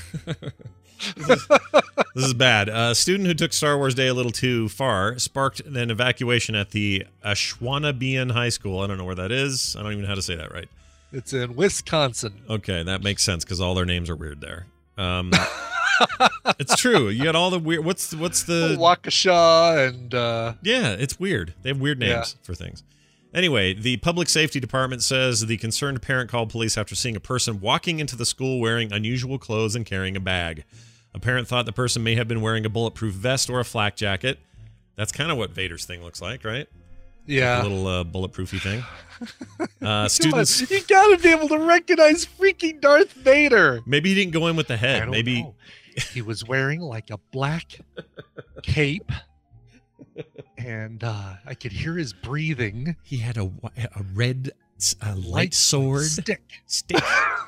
A: this, is, this is bad. A student who took Star Wars Day a little too far sparked an evacuation at the Ashwaubenon High School. I don't know where that is. I don't even know how to say that right.
B: It's in Wisconsin.
A: Okay, that makes sense because all their names are weird there. Um, it's true. You got all the weird. What's what's the
B: Waukesha and uh,
A: yeah? It's weird. They have weird names
B: Yeah.
A: for things. Anyway, the public safety department says the concerned parent called police after seeing a person walking into the school wearing unusual clothes and carrying a bag. A parent thought the person may have been wearing a bulletproof vest or a flak jacket. That's kind of what Vader's thing looks like, right?
B: yeah.
A: Like a little uh, bulletproofy thing. Uh,
B: Come on,
A: students.
B: you gotta be able to recognize freaking Darth Vader.
A: Maybe he didn't go in with the
B: I
A: head.
B: don't
A: Maybe.
B: know. He was wearing like a black cape, and uh, I could hear his breathing.
A: He had a, a red a light
B: Light
A: sword
B: stick.
A: stick.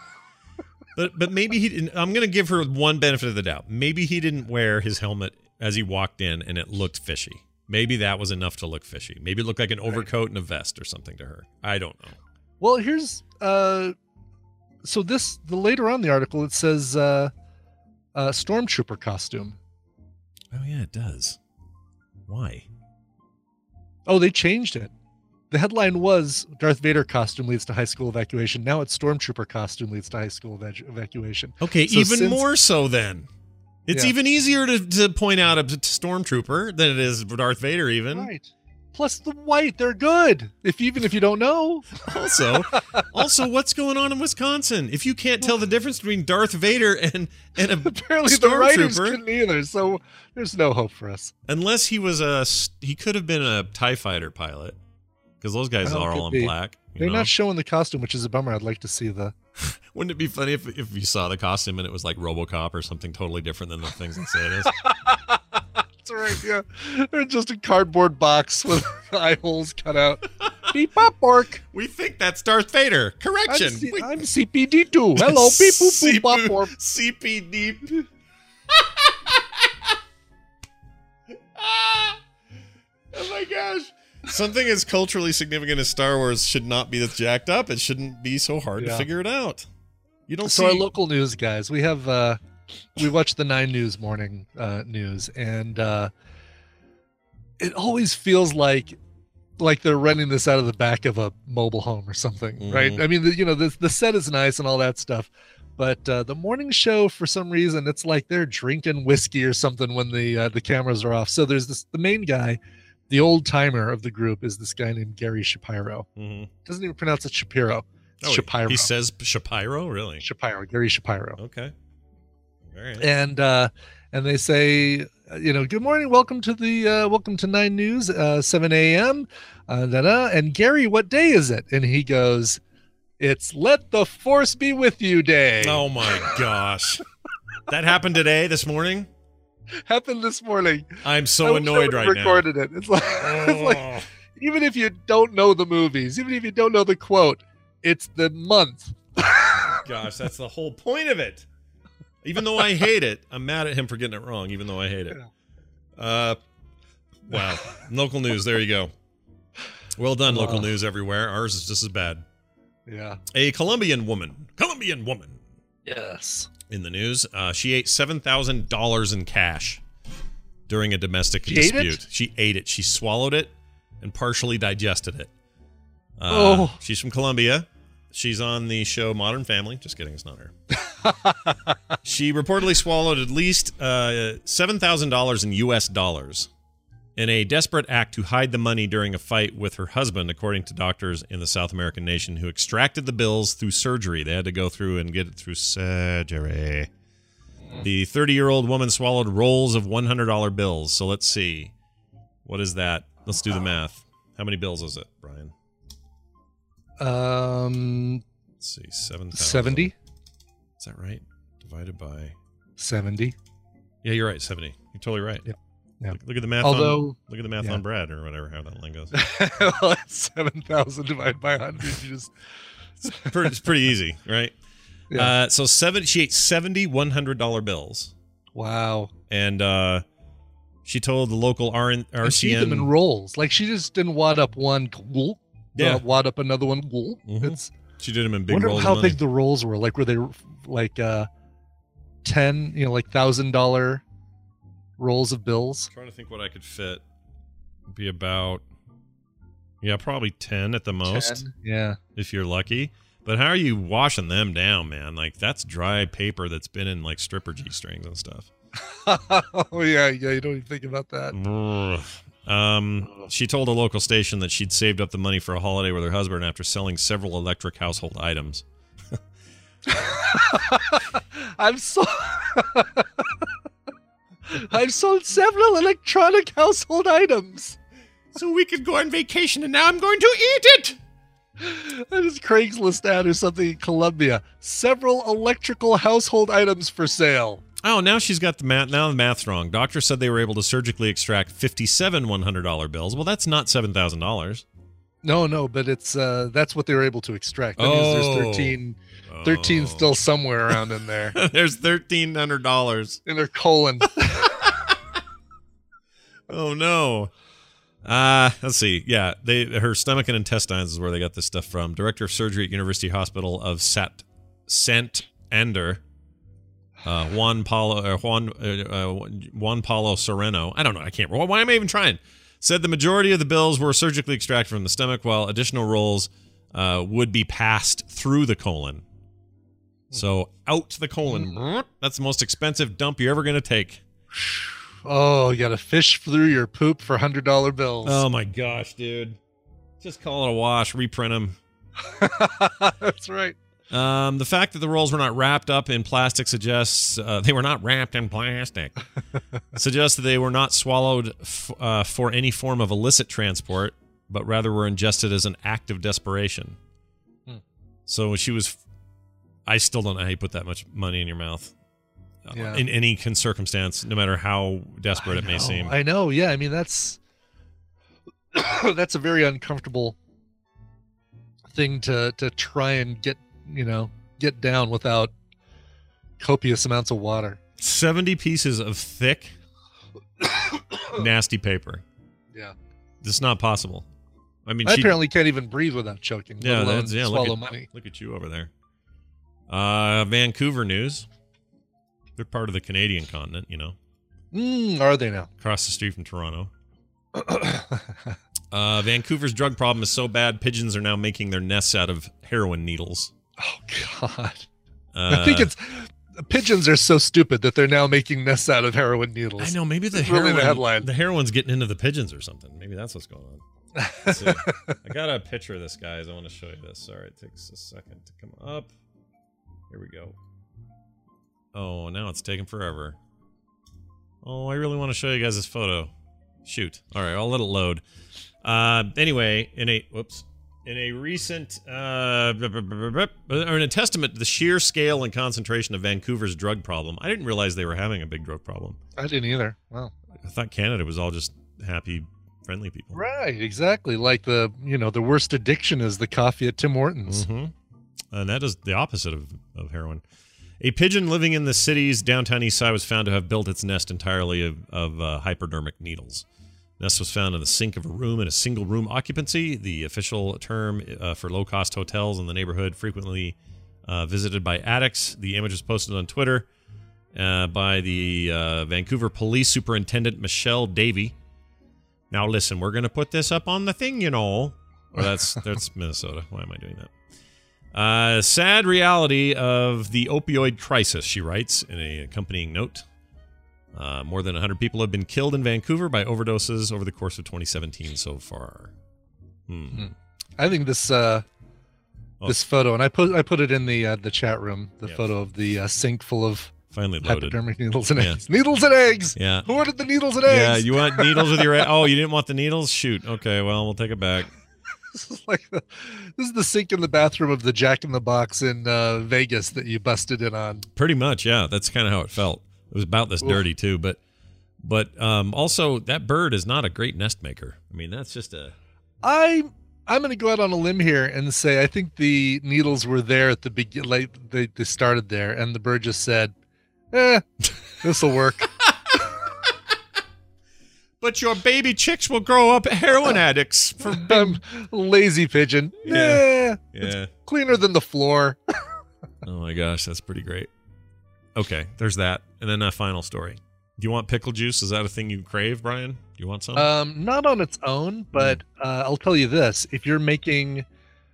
A: but but maybe he didn't. I'm going to give her one benefit of the doubt. Maybe he didn't wear his helmet as he walked in and it looked fishy. Maybe that was enough to look fishy. Maybe it looked like an overcoat and a vest or something to her. I don't know.
B: Well, here's uh, so this the later on in the article it says uh, uh, stormtrooper costume.
A: Oh yeah, it does. Why?
B: Oh, they changed it. The headline was Darth Vader costume leads to high school evacuation. Now it's stormtrooper costume leads to high school evac- evacuation.
A: Okay,
B: So
A: even
B: since-
A: more so then. It's
B: Yeah.
A: even easier to, to point out a t- stormtrooper than it is Darth Vader even.
B: Right. Plus the white, they're good. If even if you don't know.
A: Also, also, what's going on in Wisconsin? If you can't tell the difference between Darth Vader and and a
B: Apparently the writers
A: stormtrooper,
B: couldn't either, so there's no hope for us.
A: unless he was a, he could have been a TIE fighter pilot, because those guys
B: Well,
A: are
B: could
A: all in
B: be.
A: black. you
B: They're
A: know?
B: not showing the costume, which is a bummer. I'd like to see the.
A: Wouldn't it be funny if if you saw the costume and it was like RoboCop or something totally different than the things they say it is?
B: That's right, yeah. They're just a cardboard box with eye holes cut out. Beep bop bork.
A: We think that's Darth Vader.
B: I'm,
A: Correction.
B: C-
A: We-
B: I'm C P D two. Hello, beep boop boop bop bork.
A: C P D. Oh my gosh. Something as culturally significant as Star Wars should not be this jacked up. It shouldn't be so hard to
B: Yeah.
A: figure it out. You don't
B: So
A: see
B: our local news guys, we have uh we watch the nine news morning uh news, and uh it always feels like like they're running this out of the back of a mobile home or something, right?
A: Mhm.
B: I mean, the, you know, the the set is nice and all that stuff, but uh, the morning show, for some reason, it's like they're drinking whiskey or something when the uh, the cameras are off. So there's this the main guy, the old timer of the group is this guy named Gary Shapiro.
A: Mhm.
B: Doesn't even pronounce it Shapiro. It's
A: Oh,
B: Shapiro.
A: He says Shapiro, really?
B: Shapiro. Gary Shapiro.
A: Okay. All right.
B: and uh and they say uh, you know, good morning, welcome to the uh welcome to Nine News, uh seven a.m. uh da-da. And Gary, what day is it? And he goes, it's Let the Force Be With You Day.
A: Oh my gosh. That happened today, this morning?
B: Happened this morning.
A: I'm
B: I
A: so
B: wish I
A: annoyed
B: would've
A: right now.
B: recorded it. It's like, it's like
A: Oh.
B: even if you don't know the movies, even if you don't know the quote, it's the month.
A: Gosh, that's the whole point of it. Even though I hate it, I'm mad at him for getting it wrong, even though I hate it. Uh, wow. Local news, there you go. Well done, local
B: Uh.
A: news everywhere. Ours is just as bad.
B: Yeah.
A: A Colombian woman, Colombian woman
B: Yes.
A: in the news. Uh, she ate seven thousand dollars in cash during a domestic
B: She ate it?
A: dispute. She ate it. She swallowed it and partially digested it. Uh,
B: Oh.
A: She's from Colombia. She's on the show Modern Family. Just kidding, it's not her. She reportedly swallowed at least uh, seven thousand dollars in U S dollars In a desperate act to hide the money during a fight with her husband, according to doctors in the South American nation who extracted the bills through surgery. They had to go through and get it through surgery. The thirty-year-old woman swallowed rolls of one hundred dollar bills. So let's see. What is that? Let's do the math. How many bills is it, Brian?
B: Um,
A: Let's see. seven thousand.
B: seventy.
A: Is that right? Divided by...
B: seventy.
A: Yeah, you're right. seventy. You're totally right.
B: Yeah. Yeah.
A: Look, look at the math
B: Although,
A: on... Look at the math
B: yeah.
A: on Brad, or whatever, how that line goes.
B: well, it's seven thousand divided by one hundred. You just...
A: It's pretty, it's pretty easy, right?
B: Yeah.
A: Uh, so seven, she ate seventy one hundred dollar bills.
B: Wow.
A: And uh, she told the local R N, R
B: And she ate them in
A: C N...
B: rolls. Like, she just didn't wad up one, gulp,
A: Yeah.
B: uh, wad up another one. Gulp.
A: Mhm.
B: It's
A: She did them in big
B: wonder
A: rolls
B: how
A: of money.
B: big the rolls were. Like, were they like uh, ten, you know, like thousand dollar rolls of bills?
A: I'm trying to think what I could fit. It'd be about, yeah, probably ten at the most,
B: ten? Yeah.
A: if you're lucky. But how are you washing them down, man? Like, that's dry paper that's been in, like, stripper G-strings and stuff.
B: oh yeah, yeah. You don't even think about that.
A: Ugh. Um, she told a local station that she'd saved up the money for a holiday with her husband after selling several electric household items.
B: I've sold. I've sold several electronic household items.
A: So we could go on vacation, and now I'm going to eat it.
B: That is Craigslist ad or something in Colombia. Several electrical household items for sale.
A: Oh, now she's got the math. Now the math's wrong. Doctors said they were able to surgically extract fifty-seven one hundred dollar bills. Well, that's not seven thousand dollars.
B: No, no, but it's uh, that's what they were able to extract. That
A: Oh.
B: means there's thirteen, thirteen still somewhere around in there
A: There's thirteen hundred dollars.
B: in their colon.
A: Oh no. Uh, let's see. Yeah, they her stomach and intestines is where they got this stuff from. Director of surgery at University Hospital of Sat Santander, uh, Juan Paulo uh, Juan uh, uh, Juan Paulo Sereno. I don't know. I can't. Why am I even trying? Said the majority of the bills were surgically extracted from the stomach, while additional rolls uh, would be passed through the colon. So out the colon. That's the most expensive dump you're ever going to take.
B: Oh, you got to fish through your poop for hundred dollar bills.
A: Oh my gosh, dude! Just call it a wash. Reprint them.
B: That's right.
A: Um, the fact that the rolls were not wrapped up in plastic suggests uh, they were not wrapped in plastic. Suggests that they were not swallowed f- uh, for any form of illicit transport, but rather were ingested as an act of desperation.
B: Hmm.
A: So when she was, I still don't know how you put that much money in your mouth. Uh,
B: Yeah.
A: In any con- circumstance, no matter how desperate
B: I
A: it may
B: know,
A: seem.
B: I know. Yeah, I mean that's that's a very uncomfortable thing to to try and get, you know, get down without copious amounts of water.
A: seventy pieces of thick, nasty paper.
B: Yeah.
A: It's not possible. I mean,
B: I
A: she,
B: apparently can't even breathe without choking.
A: yeah,
B: let alone
A: that's, yeah.
B: swallow
A: Look at,
B: money.
A: look at you over there. Uh, Vancouver news. They're part of the Canadian continent, you know,
B: Mm, are they now?
A: across the street from Toronto. Uh, Vancouver's drug problem is so bad, pigeons are now making their nests out of heroin needles.
B: Oh God.
A: Uh,
B: I think it's pigeons are so stupid that they're now making nests out of heroin needles.
A: I know. Maybe the
B: It's really
A: heroin,
B: the headline.
A: the heroin's getting into the pigeons or something. Maybe that's what's going on. Let's see. I got a picture of this, guys. I want to show you this. Sorry, it takes a second to come up. Here we go. Oh, now it's taking forever. Oh, I really want to show you guys this photo. Shoot. All right, I'll let it load. Uh, anyway, in a whoops, in a recent uh, or in a testament to the sheer scale and concentration of Vancouver's drug problem, I didn't realize they were having a big drug problem.
B: I didn't either. Wow.
A: I thought Canada was all just happy, friendly people.
B: Right, exactly. Like the, you know, the worst addiction is the coffee at Tim Hortons.
A: Mm-hmm. And that is the opposite of, of heroin. A pigeon living in the city's downtown east side was found to have built its nest entirely of, of uh, hypodermic needles. Nest was found in the sink of a room in a single-room occupancy, the official term uh, for low-cost hotels in the neighborhood, frequently uh, visited by addicts. The image was posted on Twitter uh, by the uh, Vancouver Police Superintendent Michelle Davey. Now, listen, we're going to put this up on the thing, you know. Or that's that's Minnesota. Why am I doing that? Uh, sad reality of the opioid crisis, she writes in a accompanying note. Uh, more than one hundred people have been killed in Vancouver by overdoses over the course of twenty seventeen so far. Hmm.
B: I think this uh,
A: Oh.
B: this photo, and I put I put it in the uh, the chat room. The
A: Yeah.
B: photo of the uh, sink full of
A: Finally loaded.
B: hypodermic needles and
A: Yeah.
B: eggs. Needles and eggs.
A: Yeah.
B: Who wanted the needles and eggs?
A: Yeah, you want needles with your... Oh, you didn't want the needles? Shoot. Okay, well, we'll take it back.
B: This is like the, this is the sink in the bathroom of the Jack in the Box in uh, Vegas that you busted in on.
A: Pretty much, yeah. That's kind of how it felt. It was about this
B: Oof.
A: dirty, too. But but um, also, that bird is not a great nest maker. I mean, that's just a...
B: I I'm going to go out on a limb here and say I think the needles were there at the begin. Like they they started there, and the bird just said, "Eh, this will work."
A: But your baby chicks will grow up heroin addicts. For
B: um, lazy pigeon.
A: Yeah.
B: Nah,
A: Yeah.
B: cleaner than the floor.
A: Oh, my gosh. That's pretty great. Okay, there's that. And then a final story. Do you want pickle juice? Is that a thing you crave, Brian? Do you want some?
B: Um, not on its own, but uh, I'll tell you this: if you're making,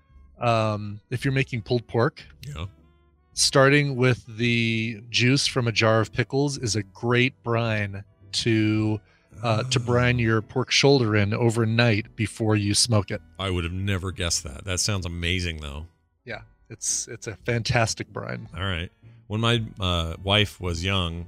B: um, if you're making pulled pork,
A: yeah.
B: starting with the juice from a jar of pickles is a great brine to uh, to brine your pork shoulder in overnight before you smoke it.
A: I would have never guessed that. That sounds amazing, though.
B: Yeah, it's it's a fantastic brine.
A: All right. When my uh, wife was young,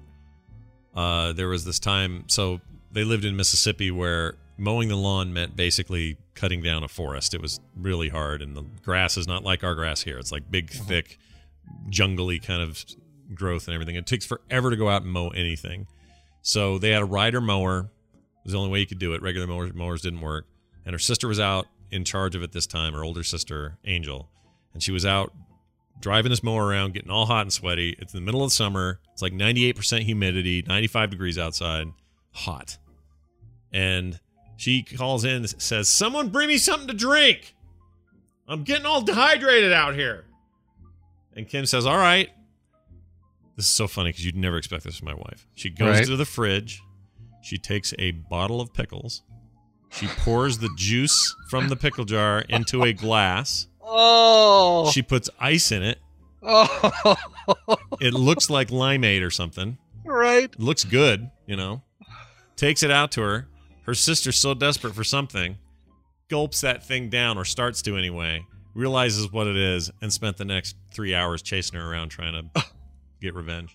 A: uh, there was this time. So they lived in Mississippi where mowing the lawn meant basically cutting down a forest. It was really hard, and the grass is not like our grass here. It's like big,
B: Mhm.
A: thick, jungly kind of growth and everything. It takes forever to go out and mow anything. So they had a rider mower. It was the only way you could do it. Regular mowers, mowers didn't work. And her sister was out in charge of it this time, her older sister, Angel. And she was out driving this mower around, getting all hot and sweaty. It's in the middle of summer. It's like ninety-eight percent humidity, ninety-five degrees outside. Hot. And she calls in and says, "Someone bring me something to drink. I'm getting all dehydrated out here." And Kim says, "All right." This is so funny because you'd never expect this from my wife. She goes
B: Right.
A: to the fridge. She takes a bottle of pickles. She pours the juice from the pickle jar into a glass.
B: Oh,
A: She puts ice in it.
B: oh,
A: It looks like limeade or something.
B: right.
A: It looks good, you know. Takes it out to her. Her sister's so desperate for something, gulps that thing down, or starts to anyway, realizes what it is, and spent the next three hours chasing her around trying to get revenge.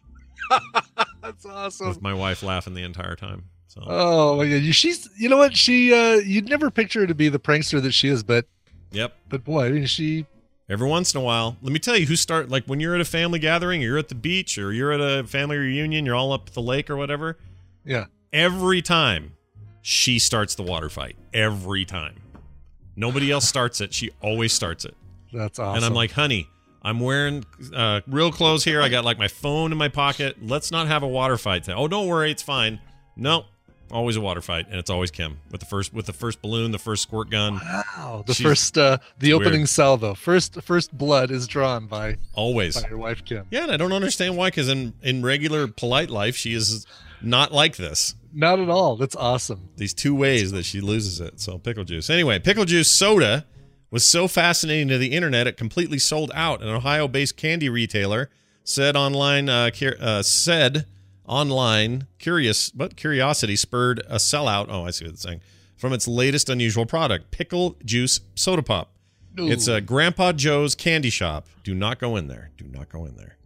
B: That's awesome.
A: With my wife laughing the entire time. So
B: Oh my god, you- she's you know what she uh you'd never picture her to be the prankster that she is, but
A: yep.
B: but boy, I mean she
A: Every once in a while, let me tell you who start like when you're at a family gathering, or you're at the beach, or you're at a family reunion, you're all up at the lake or whatever.
B: yeah.
A: Every time she starts the water fight. Every time. Nobody else starts it. She always starts it.
B: That's awesome.
A: And I'm like, honey, I'm wearing uh, real clothes here. I got like my phone in my pocket. Let's not have a water fight today. Oh, don't worry, it's fine. No, always a water fight, and it's always Kim with the first with the first balloon, the first squirt gun.
B: Wow. The
A: She's-
B: first uh the
A: weird.
B: opening salvo. First first blood is drawn by,
A: Always.
B: by your wife Kim.
A: Yeah, and I don't understand why, because in, in regular polite life, she is not like this.
B: Not at all. That's awesome.
A: These two ways that she loses it. So pickle juice. Anyway, pickle juice soda was so fascinating to the internet, it completely sold out. An Ohio-based candy retailer said online, uh, cur- uh, said online, curious, but curiosity spurred a sellout. Oh, I see what it's saying. From its latest unusual product, pickle juice soda pop.
B: Ooh.
A: It's a Grandpa Joe's candy shop. Do not go in there. Do not go in there.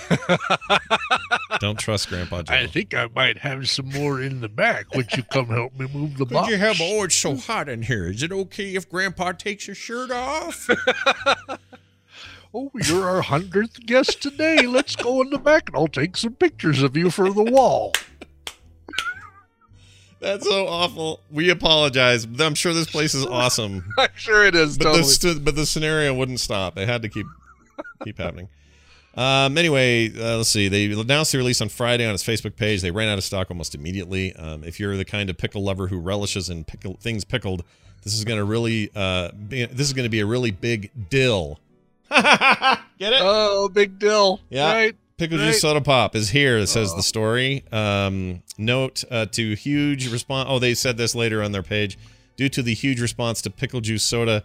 A: Don't trust Grandpa Joe.
B: I think I might have some more in the back. Would you come help me move the
A: Could
B: box?
A: you have? Oh, it's so hot in here. Is it okay if Grandpa takes his shirt off?
B: Oh, you're our hundredth guest today. Let's go in the back and I'll take some pictures of you for the wall.
A: That's so awful. We apologize. I'm sure this place is awesome,
B: I'm sure it is.
A: but
B: Totally.
A: the st- but the scenario wouldn't stop. It had to keep keep happening. Um, anyway, uh, let's see. They announced the release on Friday on its Facebook page. They ran out of stock almost immediately. Um, if you're the kind of pickle lover who relishes in pickle things pickled, this is going to really uh, be, this is going to be a really big dill. Get it?
B: Oh, big deal.
A: Yeah.
B: Right.
A: Pickle
B: Right.
A: juice soda pop is here. It says the story. Um, note uh, to huge response. Oh, they said this later on their page. Due to the huge response to pickle juice soda,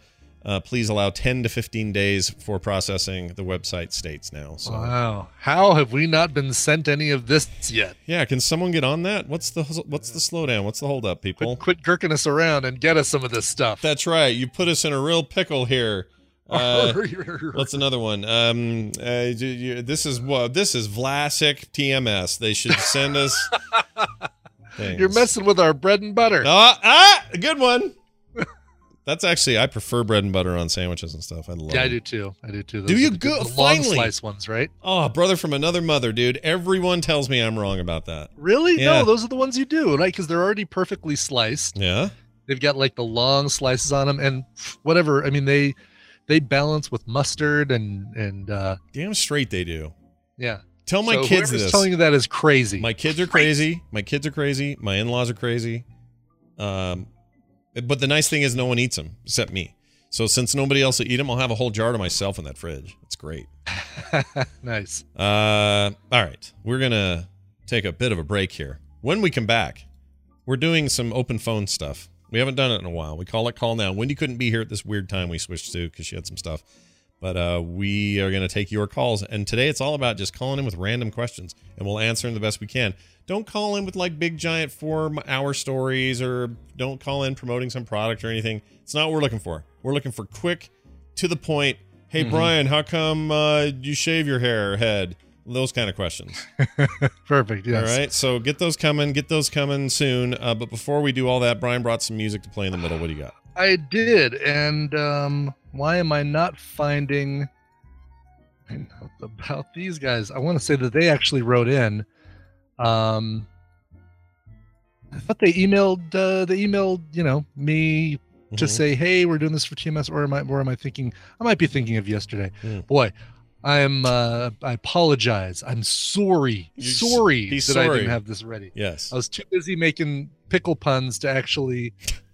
A: Uh, please allow ten to fifteen days for processing, the website states now. So.
B: Wow. How have we not been sent any of this yet?
A: Yeah, can someone get on that? What's the what's the slowdown? What's the holdup, people?
B: Quit, quit gurking us around and get us some of this stuff.
A: That's right. You put us in a real pickle here. Uh, what's another one? Um, uh, you, you, this is what this is Vlasic T M S. They should send us. things.
B: You're messing with our bread and butter.
A: Ah, ah, a good one. That's actually, I prefer bread and butter on sandwiches and stuff. I love.
B: Yeah,
A: it.
B: I do too. I do too. Those
A: do you
B: are the,
A: go
B: the long
A: finally
B: slice ones, right?
A: Oh, brother from another mother, dude. Everyone tells me I'm wrong about that.
B: Really?
A: Yeah.
B: No, those are the ones you do, right? Because they're already perfectly sliced.
A: Yeah.
B: They've got like the long slices on them, and whatever. I mean, they they balance with mustard and and uh,
A: damn straight they do.
B: Yeah.
A: Tell my
B: so
A: kids
B: this.
A: this.
B: Telling you that is crazy.
A: My kids are crazy. My kids are crazy. My in-laws are crazy. Um, but the nice thing is no one eats them except me. So since nobody else will eat them, I'll have a whole jar to myself in that fridge. It's great.
B: Nice.
A: Uh, all right. We're going to take a bit of a break here. When we come back, we're doing some open phone stuff. We haven't done it in a while. We call it Call Now. Wendy couldn't be here at this weird time we switched to because she had some stuff. But uh, we are going to take your calls. And today it's all about just calling in with random questions, and we'll answer them the best we can. Don't call in with like big, giant four-hour stories, or don't call in promoting some product or anything. It's not what we're looking for. We're looking for quick, to the point. Hey, mm-hmm. Brian, how come uh, you shave your hair or head? Those kind of questions.
B: Perfect, yes.
A: All right, so get those coming. Get those coming soon. Uh, but before we do all that, Brian brought some music to play in the middle. What do you got?
B: I did, and um, why am I not finding about these guys? I want to say that they actually wrote in. Um, I thought they emailed. Uh, they emailed, you know, me mm-hmm. to say, "Hey, we're doing this for T M S." Or am I? Or am I thinking? I might be thinking of yesterday. Mm. Boy, I'm. Uh, I apologize. I'm sorry.
A: You're
B: sorry that
A: sorry.
B: I didn't have this ready.
A: Yes,
B: I was too busy making pickle puns to actually.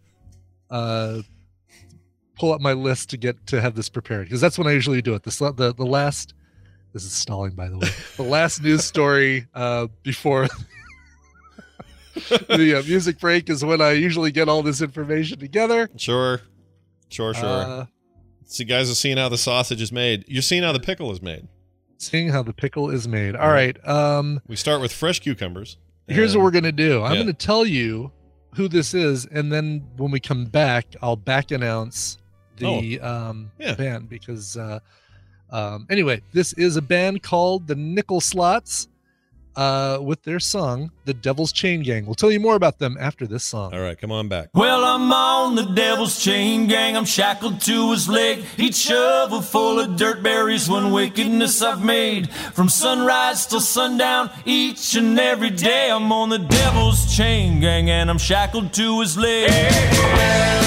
B: Uh, pull up my list to get to have this prepared, because that's when I usually do it. The the the last, this is stalling by the way. The last news story uh, before the uh, music break is when I usually get all this information together.
A: Sure, sure, sure.
B: Uh,
A: See, guys are seeing how the sausage is made. You're seeing how the pickle is made.
B: Seeing how the pickle is made. All right. Um,
A: we start with fresh cucumbers.
B: Here's what we're gonna do. I'm
A: yeah.
B: gonna tell you who this is, and then when we come back, I'll back announce the
A: oh.
B: um,
A: yeah.
B: band, because uh, um, anyway, this is a band called the Nickel Slots uh, with their song "The Devil's Chain Gang." We'll tell you more about them after this song.
A: All right, come on back.
H: Well, I'm on the Devil's Chain Gang. I'm shackled to his leg. Each shovel full of dirt berries, one wickedness I've made. From sunrise till sundown, each and every day, I'm on the Devil's Chain Gang, and I'm shackled to his leg. Yeah.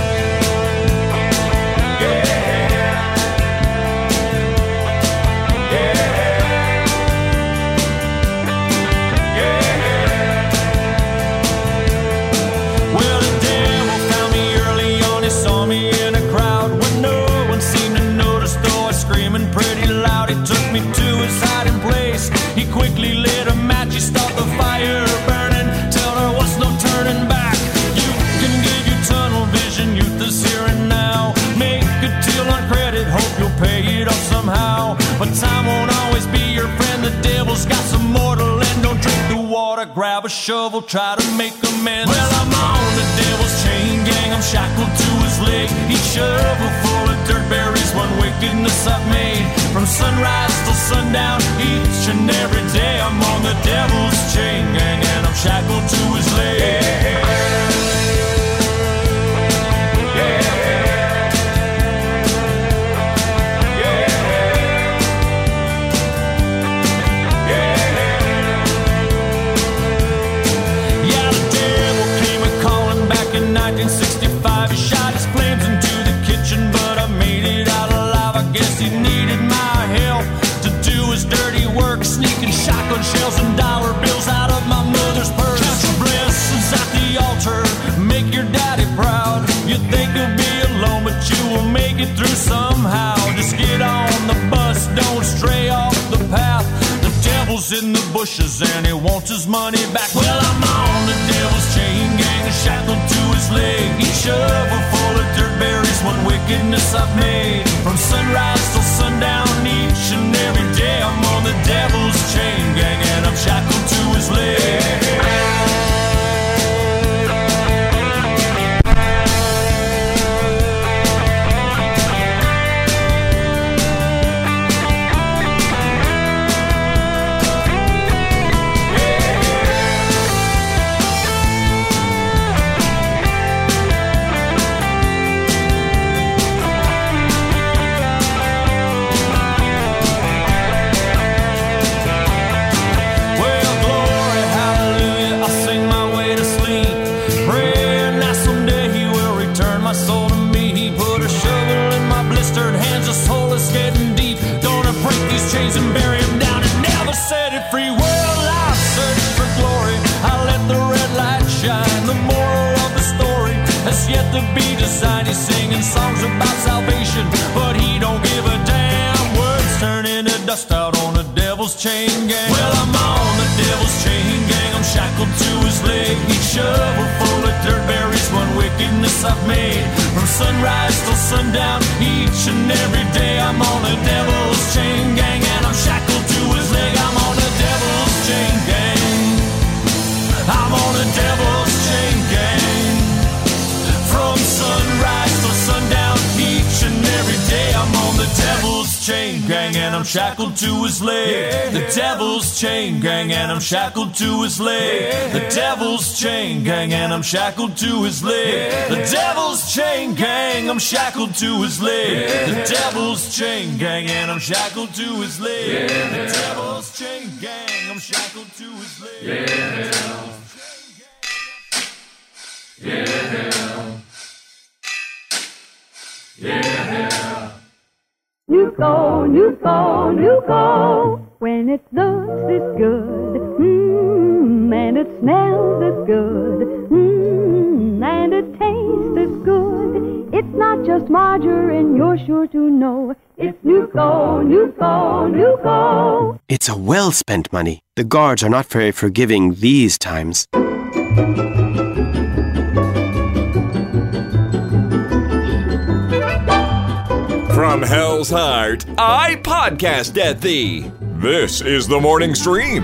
H: Quickly lit a match, he stopped the fire burning. Tell her what's no turning back. You can give you tunnel vision, youth is here and now. Make a deal on credit, hope you'll pay it off somehow. But time won't always be your friend. The devil's got some more to lend. Don't drink the water, grab a shovel, try to make amends. Well, I'm on the devil's chain gang, I'm shackled to his leg. Each shovel full of dirt berries, one wickedness I've made. From sunrise till sundown, each and every day, I'm on the devil's chain gang, and I'm shackled to his leg. Yeah. nineteen sixty-five, he shot his flames into the kitchen, but I made it out alive. I guess he needed my help to do his dirty work, sneaking shotgun shells and dollar bills out of my mother's purse. Count your blessings at the altar, make your daddy proud. You think you'll be alone, but you will make it through somehow. Just get on the bus, don't stray off the path. The devil's in the bushes and he wants his money back. Well, I'm on the devil's chain gang, shackled to his leg. Each shovel full of dirt berries, one wicked wickedness I've made. From sunrise till sundown, each and every day I'm on the devil's chain gang, and I'm shackled to his leg. Chains and bury him down and never set it free. Well, I've searched for glory, I let the red light shine. The moral of the story has yet to be designed. He's singing songs about salvation, but he don't give a damn. Words turn into dust out on the devil's chain gang. Well, I'm on the devil's chain gang, I'm shackled to his leg. Each shovel full of dirt buries one wickedness I've made. From sunrise till sundown, each and every day I'm on the devil's chain gang, and I'm shackled to his leg. I'm on the devil's chain gang. I'm on the devil's chain gang. From sunrise till sundown, each and every day I'm on the devil's chain gang, and I'm shackled to his leg. The devil's chain gang, and I'm shackled to his leg. The devil's chain gang, and I'm shackled to his leg. The devil's chain gang, I'm shackled to his leg. The devil's chain gang, and I'm shackled to his leg. The devil's chain gang, I'm shackled to his leg. Yeah. Yeah. Yeah.
I: Nuco, Nuco, Nuco. When it looks this good, mmm, and it smells this good, mmm, and it tastes this good. It's not just margarine, you're sure to know. It's Nuco, Nuco, Nuco.
J: It's a well-spent money. The guards are not very forgiving these times.
E: From Hell's Heart, I podcast at thee. This is the morning stream.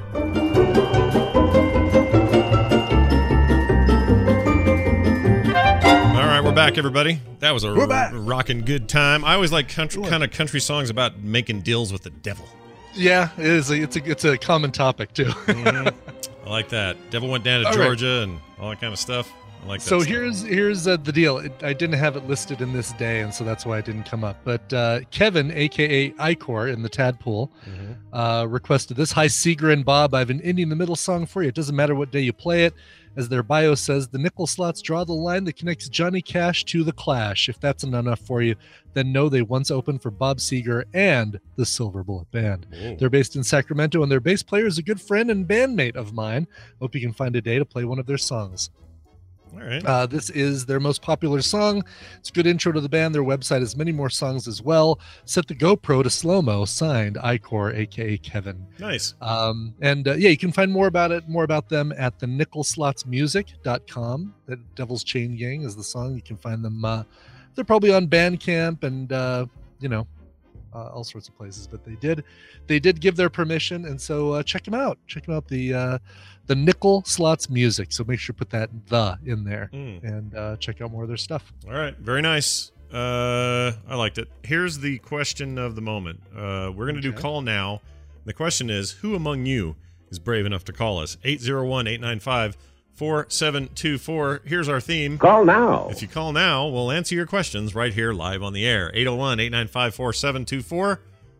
A: All right, we're back, everybody. That was a r- rocking good time. I always like country, kind of country songs about making deals with the devil.
B: Yeah, it is. A, it's a it's a common topic too.
A: Mm-hmm. I like that. Devil went down to
B: All
A: Georgia
B: right.
A: and all that kind of stuff. I like that.
B: So
A: stuff.
B: here's here's uh, the deal. It, I didn't have it listed in this day, and so that's why it didn't come up. But uh, Kevin, aka Icor in the Tadpool,
A: Mm-hmm.
B: uh, requested this. Hi, Seeger and Bob. I have an Indie in the Middle song for you. It doesn't matter what day you play it. As their bio says, the nickel slots draw the line that connects Johnny Cash to the Clash. If that's not enough for you, then know they once opened for Bob Seger and the Silver Bullet Band.
A: Whoa.
B: They're based in Sacramento, and their bass player is a good friend and bandmate of mine. Hope you can find a day to play one of their songs.
A: All right.
B: Uh, this is their most popular song. It's a good intro to the band. Their website has many more songs as well. Set the GoPro to slow-mo, signed Icor, aka Kevin.
A: Nice.
B: Um, and uh, yeah, you can find more about it, more about them at the nickel slots music dot com. The Devil's Chain Gang is the song. You can find them. Uh, they're probably on Bandcamp and uh, you know, uh, all sorts of places. But they did, they did give their permission, and so uh, check them out. Check them out. The uh, the Nickel Slots Music. So make sure to put that the in there
A: Mm.
B: and uh, check out more of their stuff.
A: All right. Very nice. Uh, I liked it. Here's the question of the moment. Uh, we're going to do
B: Okay.
A: call now. The question is, who among you is brave enough to call us? eight zero one, eight nine five, four seven two four. Here's our theme.
C: Call now.
A: If you call now, we'll answer your questions right here live on the air. eight zero one, eight nine five, four seven two four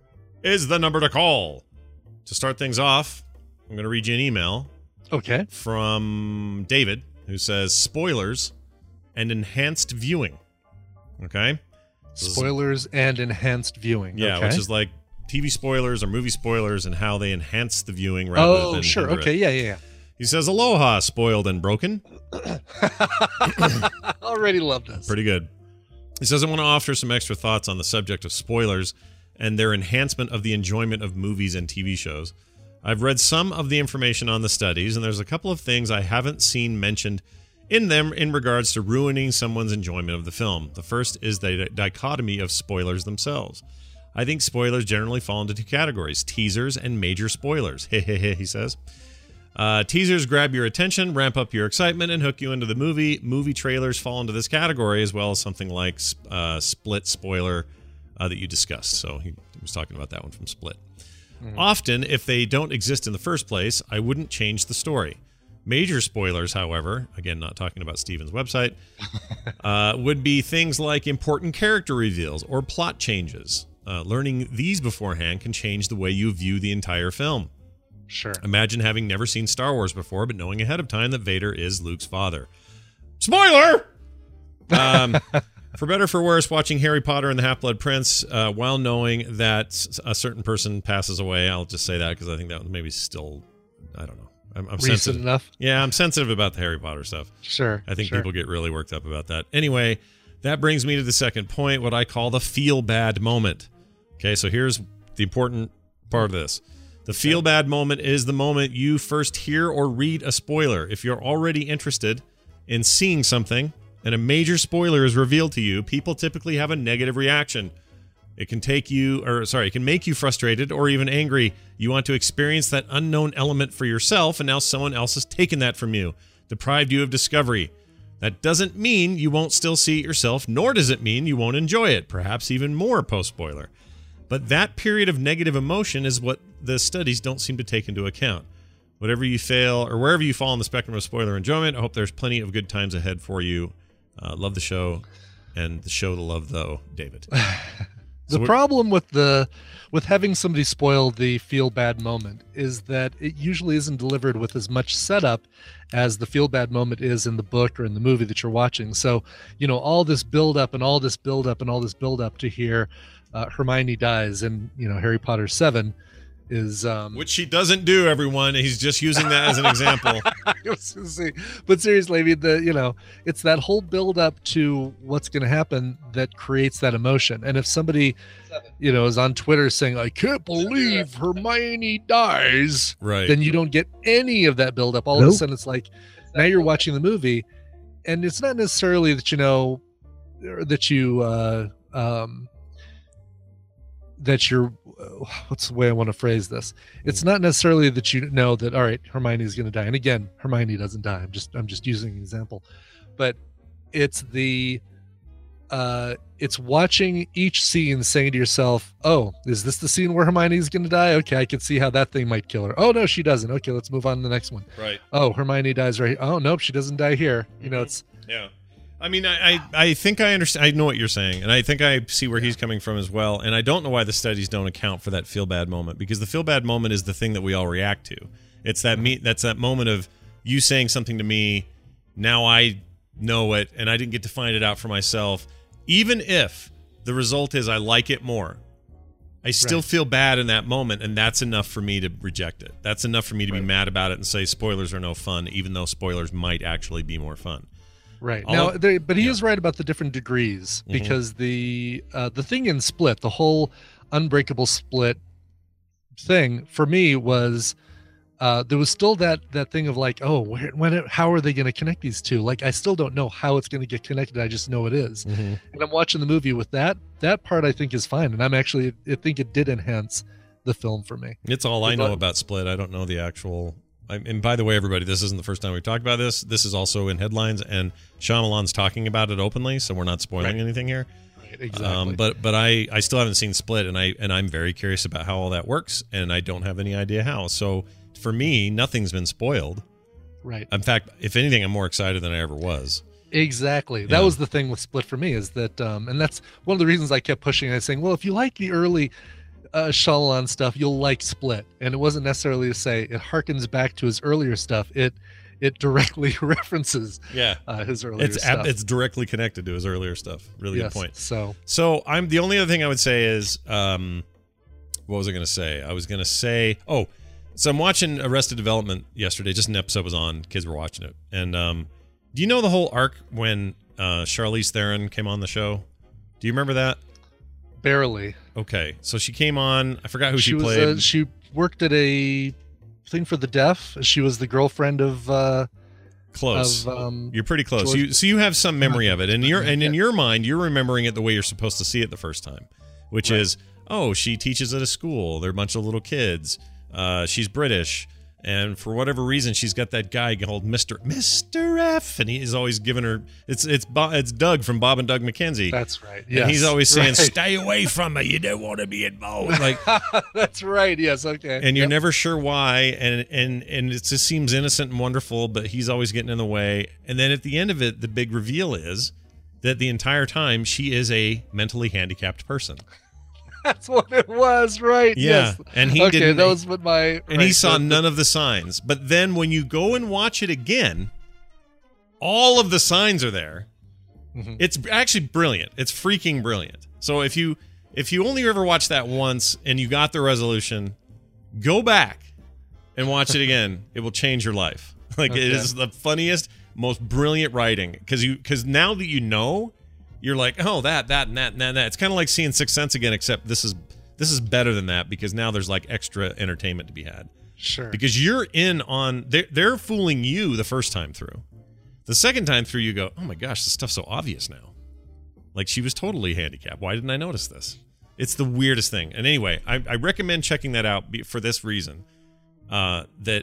A: is the number to call. To start things off, I'm going to read you an email
B: Okay.
A: from David, who says spoilers and enhanced viewing. Okay? This is-
B: Spoilers and enhanced viewing.
A: yeah,
B: okay.
A: which is like T V spoilers or movie spoilers and how they enhance the viewing rather
B: oh,
A: than
B: sure.
A: hinder
B: Okay.
A: it.
B: Yeah, yeah,
A: He says, aloha, spoiled and broken.
B: yeah. Already love this.
A: Pretty good. He says, I want to offer some extra thoughts on the subject of spoilers and their enhancement of the enjoyment of movies and T V shows. I've read some of the information on the studies, and there's a couple of things I haven't seen mentioned in them in regards to ruining someone's enjoyment of the film. The first is the dichotomy of spoilers themselves. I think spoilers generally fall into two categories, teasers and major spoilers. Hehehe, he says. Uh, teasers grab your attention, ramp up your excitement, and hook you into the movie. Movie trailers fall into this category, as well as something like uh, Split spoiler uh, that you discussed. So he was talking about that one from Split. Mm-hmm. Often, if they don't exist in the first place, I wouldn't change the story. Major spoilers, however, again, not talking about Steven's website, uh, would be things like important character reveals or plot changes. Uh, learning these beforehand can change the way you view the entire film.
B: Sure.
A: Imagine having never seen Star Wars before, but knowing ahead of time that Vader is Luke's father. Spoiler! Um, for better or for worse, watching Harry Potter and the Half-Blood Prince, uh, while knowing that a certain person passes away, I'll just say that because I think that maybe still, I don't know. I'm, I'm
B: Recent
A: sensitive.
B: enough?
A: Yeah, I'm sensitive about the Harry Potter stuff.
B: Sure.
A: I think
B: sure.
A: people get really worked up about that. Anyway, that brings me to the second point, what I call the feel-bad moment. Okay, so here's the important part of this. The feel-bad moment is the moment you first hear or read a spoiler. If you're already interested in seeing something and a major spoiler is revealed to you, people typically have a negative reaction. It can take you, or sorry, it can make you frustrated or even angry. You want to experience that unknown element for yourself, and now someone else has taken that from you, deprived you of discovery. That doesn't mean you won't still see it yourself, nor does it mean you won't enjoy it, perhaps even more post-spoiler. But that period of negative emotion is what the studies don't seem to take into account. Whatever you fail, or wherever you fall on the spectrum of spoiler enjoyment, I hope there's plenty of good times ahead for you. Uh, love the show, and the show to love, though, David.
B: The
A: so
B: problem with the with having somebody spoil the feel bad moment is that it usually isn't delivered with as much setup as the feel bad moment is in the book or in the movie that you're watching. So, you know, all this build up and all this build up and all this build up to hear uh, Hermione dies in, you know, Harry Potter seven is um
A: which she doesn't do, everyone. He's just using that as an example.
B: But seriously, I mean, the you know, it's that whole build up to what's going to happen that creates that emotion. And if somebody, you know, is on Twitter saying, "I can't believe Hermione dies,"
A: right,
B: then you don't get any of that build up. All nope. of a sudden, it's like now you're watching the movie, and it's not necessarily that you know that you uh, um, that you're. What's the way I want to phrase this? It's not necessarily that you know that, all right, Hermione is going to die. And again, Hermione doesn't die. I'm just, I'm just using an example, but it's the, uh, it's watching each scene saying to yourself, oh, is this the scene where Hermione is going to die? Okay. I can see how that thing might kill her. Oh no, she doesn't. Okay. Let's move on to the next one.
A: Right.
B: Oh, Hermione dies right here. Oh, nope. She doesn't die here. You know, it's,
A: yeah. I mean, I, I, I think I understand. I know what you're saying, and I think I see where he's coming from as well. And I don't know why the studies don't account for that feel bad moment, because the feel bad moment is the thing that we all react to. It's that me. That's that moment of you saying something to me. Now I know it, and I didn't get to find it out for myself. Even if the result is I like it more, I still right. feel bad in that moment, and that's enough for me to reject it. That's enough for me to right. be mad about it and say spoilers are no fun, even though spoilers might actually be more fun.
B: Right.
A: All
B: now,
A: of,
B: there, but he
A: yeah.
B: is right about the different degrees, because mm-hmm. the uh, the thing in Split, the whole Unbreakable Split thing for me was uh, there was still that that thing of like, oh, where, when, how are they going to connect these two? Like, I still don't know how it's going to get connected. I just know it is. Mm-hmm. And I'm watching the movie with that. That part I think is fine, and I'm actually I think it did enhance the film for me.
A: It's all I know about Split. I don't know the actual. I, and by the way, everybody, this isn't the first time we've talked about this. This is also in headlines, and Shyamalan's talking about it openly, so we're not spoiling right. anything here.
B: Right, exactly.
A: Um, but but I, I still haven't seen Split, and I and I'm very curious about how all that works, and I don't have any idea how. So for me, nothing's been spoiled.
B: Right.
A: In fact, if anything, I'm more excited than I ever was.
B: Exactly.
A: Yeah.
B: That was the thing with Split for me, is that, um, and that's one of the reasons I kept pushing and saying, well, if you like the early Uh, Shyamalan stuff, you'll like Split. And it wasn't necessarily to say it harkens back to his earlier stuff. It it directly references
A: yeah
B: uh, his earlier
A: it's
B: stuff.
A: Ab- it's directly connected to his earlier stuff. Really
B: yes,
A: good point.
B: So
A: so I'm the only other thing I would say is um, what was I going to say? I was going to say oh, so I'm watching Arrested Development yesterday. Just an episode was on. Kids were watching it. And um, do you know the whole arc when uh, Charlize Theron came on the show? Do you remember that?
B: Barely.
A: Okay, so she came on. I forgot who she,
B: she was,
A: played.
B: Uh, she worked at a thing for the deaf. She was the girlfriend of uh,
A: Close.
B: Of, um,
A: you're pretty close.
B: George-
A: You so you have some memory of it, and you're and in your mind you're remembering it the way you're supposed to see it the first time, which
B: Right.
A: is oh she teaches at a school. They're a bunch of little kids. Uh, she's British, and for whatever reason she's got that guy called Mister Mister F, and he's always giving her it's it's Bo, it's Doug from Bob and Doug McKenzie.
B: That's right.
A: And
B: Yes,
A: he's always saying
B: right.
A: stay away from her. You don't want to be involved. Like.
B: That's right. Yes. Okay.
A: And you're
B: Yep.
A: never sure why, and and and it just seems innocent and wonderful, but he's always getting in the way. And then at the end of it, the big reveal is that the entire time she is a mentally handicapped person.
B: That's what it was, right?
A: Yeah,
B: Yes.
A: and he
B: okay,
A: didn't.
B: that was what my.
A: and he
B: right,
A: saw
B: the-
A: none of the signs. But then when you go and watch it again, all of the signs are there.
B: Mhm.
A: It's actually brilliant. It's freaking brilliant. So if you if you only ever watched that once and you got the resolution, go back and watch it again. It will change your life. Like it
B: Okay.
A: is the funniest, most brilliant writing because you because now that you know, you're like, oh, that that and that and that. And that. It's kind of like seeing Sixth Sense again, except this is this is better than that because now there's like extra entertainment to be had.
B: Sure.
A: Because you're in on they're they're fooling you the first time through. The second time through, you go, oh my gosh, this stuff's so obvious now. Like she was totally handicapped. Why didn't I notice this? It's the weirdest thing. And anyway, I, I recommend checking that out be- for this reason. Uh, that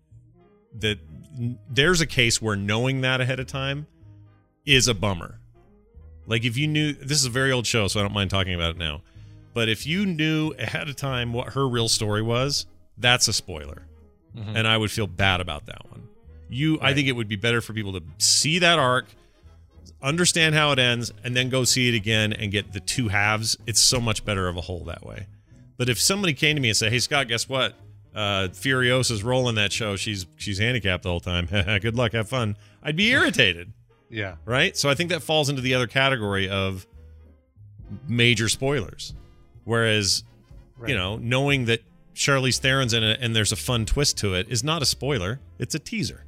A: that n- there's a case where knowing that ahead of time is a bummer. Like if you knew, this is a very old show, so I don't mind talking about it now. But if you knew ahead of time what her real story was, that's a spoiler.
B: Mhm.
A: And I would feel bad about that one. You, I think it would be better for people to see that arc, understand how it ends, and then go see it again and get the two halves. It's so much better of a whole that way. But if somebody came to me and said, "Hey Scott, guess what? Uh, Furiosa's rolling that show. She's she's handicapped the whole time. Good luck, have fun." I'd be irritated,
B: Yeah.
A: right? So I think that falls into the other category of major spoilers. Whereas,
B: Right.
A: you know, knowing that Charlize Theron's in it and there's a fun twist to it is not a spoiler. It's a teaser.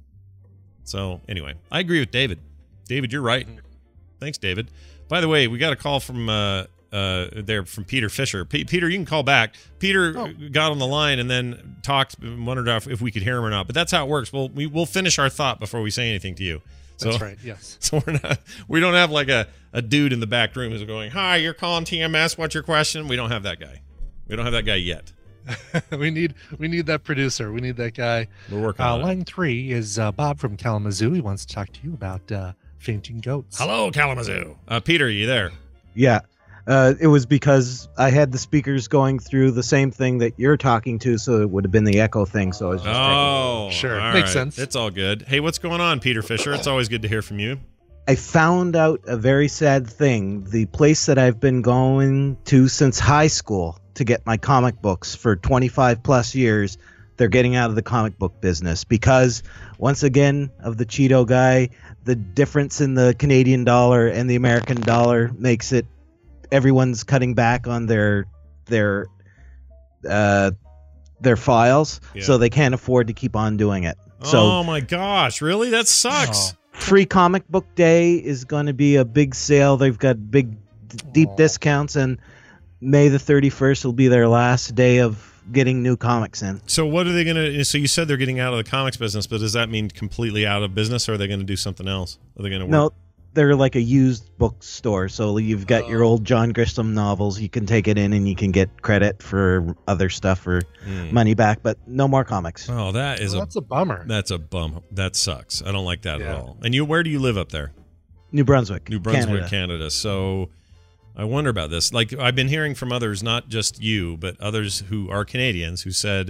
A: So anyway, I agree with David. David, you're right. Thanks, David. By the way, we got a call from uh, uh, there from Peter Fisher. P- Peter, you can call back. Peter
B: Oh.
A: got on the line and then talked, and wondered if, if we could hear him or not. But that's how it works. We'll we, we'll finish our thought before we say anything to you. So,
B: That's right. Yes.
A: So we're not. We don't have like a, a dude in the back room who's going, "Hi, you're calling T M S. What's your question?" We don't have that guy. We don't have that guy yet.
B: we need we need that producer. We need that guy.
A: We're working
K: Uh,
A: on it.
K: line three is uh, Bob from Kalamazoo. He wants to talk to you about uh, fainting goats.
A: Hello, Kalamazoo. Uh, Peter, are you there?
L: Yeah. Uh, it was because I had the speakers going through the same thing that you're talking to, so it would have been the echo thing. So I was just
A: Oh,
B: Sure.
A: all
B: Makes
A: right.
B: sense.
A: It's all good. Hey, what's going on, Peter Fisher? It's always good to hear from you.
L: I found out a very sad thing. The place that I've been going to since high school to get my comic books for twenty-five plus years, they're getting out of the comic book business because, once again, of the Cheeto guy, the difference in the Canadian dollar and the American dollar makes it everyone's cutting back on their their uh, their files,
A: Yeah.
L: so they can't afford to keep on doing it. So
A: oh my gosh, really? That sucks.
L: Free Comic Book Day is going to be a big sale. They've got big, d- deep discounts, and May the thirty-first will be their last day of getting new comics in.
A: So what are they going to? So you said they're getting out of the comics business, but does that mean completely out of business, or are they going to do something else? Are they going to work?
L: No, they're like a used bookstore. So you've got your old John Grisham novels. You can take it in, and you can get credit for other stuff or
A: Hmm.
L: money back, but no more comics.
A: Oh, that is
B: Well,
A: a
B: that's a bummer.
A: that's a bum. That sucks. I don't like that
B: Yeah.
A: at all. And you, where do you live up there?
L: New Brunswick,
A: New Brunswick,
L: Canada.
A: Canada. So I wonder about this. Like I've been hearing from others, not just you, but others who are Canadians, who said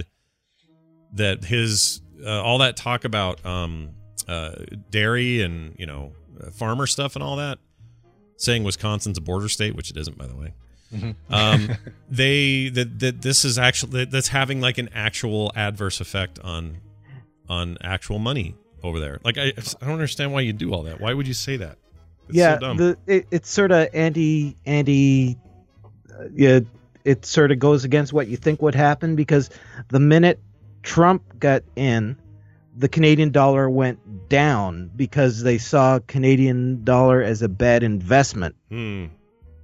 A: that his uh, all that talk about um, uh, dairy and you know uh, farmer stuff and all that, saying Wisconsin's a border state, which it isn't, by the way. um, they that that this is actually that, that's having like an actual adverse effect on on actual money over there. Like I, I don't understand why you do all that. Why would you say that? It's
L: yeah,
A: so dumb.
L: the it, it's sort of anti anti. Uh, yeah, it sort of goes against what you think would happen because the minute Trump got in, the Canadian dollar went down because they saw Canadian dollar as a bad investment.
A: Hmm.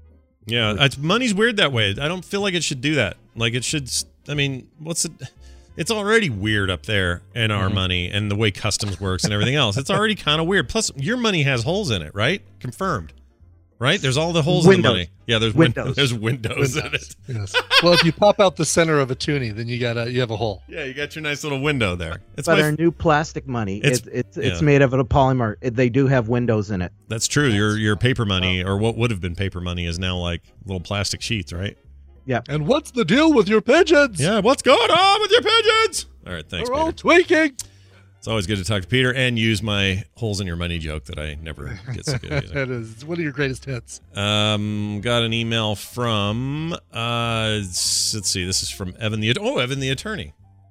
A: Yeah, it's, money's weird that way. I don't feel like it should do that. Like it should. I mean, what's it? It's already weird up there in our
B: Mhm.
A: money and the way customs works and everything else. It's already kind of weird. Plus, your money has holes in it, right? Confirmed. Right? There's all the holes
L: Windows.
A: in the money. Yeah, there's windows.
L: Windows.
A: There's windows, in
B: Windows.
A: it.
B: Yes. Well, if you pop out the center of a toonie, then you got a you have a hole.
A: Yeah, you got your nice little window there. It's
L: But
A: my
L: our new plastic money,
A: It's-
L: it's it's, it's
A: yeah.
L: made of a polymer. It, they do have windows in it.
A: That's true. Your your paper money, or what would have been paper money, is now like little plastic sheets, right?
L: Yeah.
B: And what's the deal with your pigeons?
A: Yeah, what's going on with your pigeons? All right, thanks,
B: They're all
A: Peter.
B: tweaking.
A: It's always good to talk to Peter and use my holes in your money joke that I never get sick of using.
B: That is it's one of your greatest hits.
A: Um, got an email from uh, s- let's see, this is from Evan the oh Evan the attorney.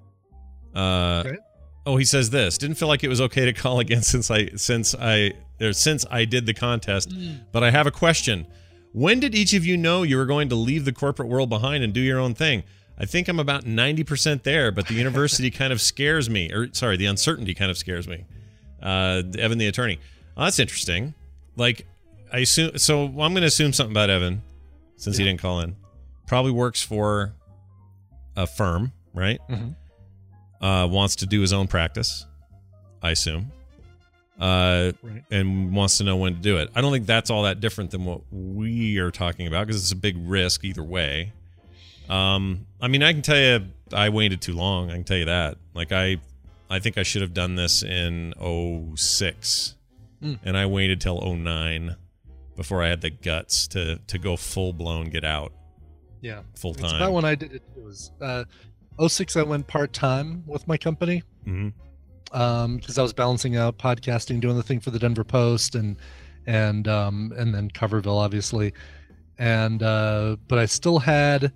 A: Uh,
B: Okay.
A: oh, he says this didn't feel like it was okay to call again since I since I or since I did the contest, but I have a question. When did each of you know you were going to leave the corporate world behind and do your own thing? I think I'm about ninety percent there, but the university kind of scares me. Or sorry, the uncertainty kind of scares me. Uh, Evan the attorney. Oh, that's interesting. Like, I assume so. I'm going to assume something about Evan, since he didn't call in. Probably works for a firm, right?
B: Mhm.
A: Uh, wants to do his own practice, I assume. Uh,
B: Right.
A: and wants to know when to do it. I don't think that's all that different than what we are talking about because it's a big risk either way. Um, I mean, I can tell you, I waited too long. I can tell you that. Like, I, I think I should have done this in oh six,
B: Mm.
A: and I waited till oh nine before I had the guts to to go full blown get out
B: Yeah.
A: full
B: It's
A: time.
B: about when I did it. It was uh, oh six. I went part time with my company.
A: hmm
B: um because I was balancing out podcasting, doing the thing for the Denver Post, and and um and then Coverville, obviously, and uh but I still had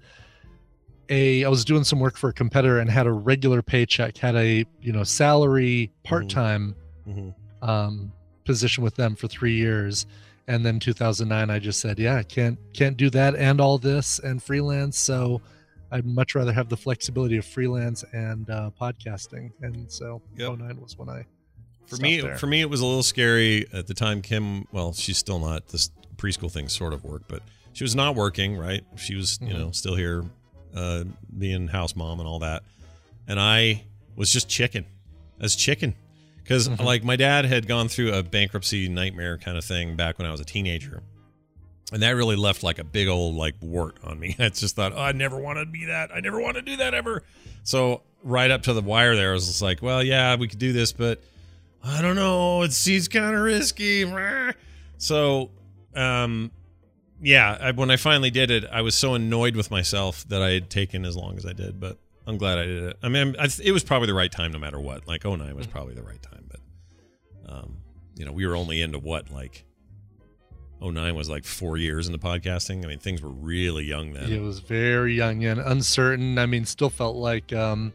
B: a I was doing some work for a competitor and had a regular paycheck, had a you know salary part-time
A: hmm
B: um position with them for three years, and then two thousand nine I just said, yeah, I can't can't do that and all this and freelance, so I'd much rather have the flexibility of freelance and uh, podcasting, and so
A: Yep.
B: oh nine was when I
A: For me,
B: stopped there.
A: for me, it was a little scary at the time. Kim, well, she's still not. This preschool thing sort of worked, but she was not working. Right, she was, you
B: Mhm.
A: know, still here, uh, being house mom and all that. And I was just chicken, as chicken, because
B: Mhm.
A: like my dad had gone through a bankruptcy nightmare kind of thing back when I was a teenager, and that really left like a big old like wart on me. I just thought, oh, I never want to be that. I never want to do that ever. So right up to the wire, there I was just like, well, yeah, we could do this, but I don't know. It seems kind of risky. So, um, yeah, I, when I finally did it, I was so annoyed with myself that I had taken as long as I did, but I'm glad I did it. I mean, I, it was probably the right time no matter what. Like, oh nine was probably the right time, but, um, you know, we were only into what, like, oh nine was like four years into podcasting. I mean, things were really young then.
B: It was very young and uncertain. I mean, still felt like um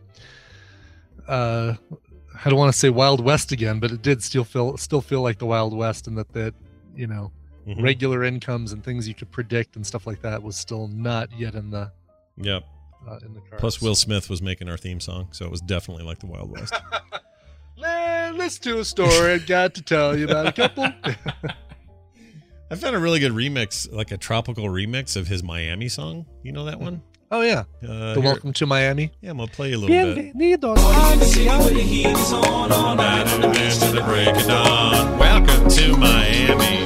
B: uh I don't want to say Wild West again, but it did still feel still feel like the Wild West, and that that you know
A: Mhm.
B: regular incomes and things you could predict and stuff like that was still not yet in the
A: Yep.
B: uh, in the cards.
A: Plus, Will Smith was making our theme song, so it was definitely like the Wild West.
B: Man, listen to a story I've got to tell you about a couple.
A: I found a really good remix, like a tropical remix of his Miami song. You know that one?
B: Oh yeah,
A: Uh,
B: the
A: here-
B: Welcome to Miami.
A: Yeah, I'm gonna play you a little bit.
B: Bienvenido.
A: All night in the midst of the break of dawn. Welcome to Miami.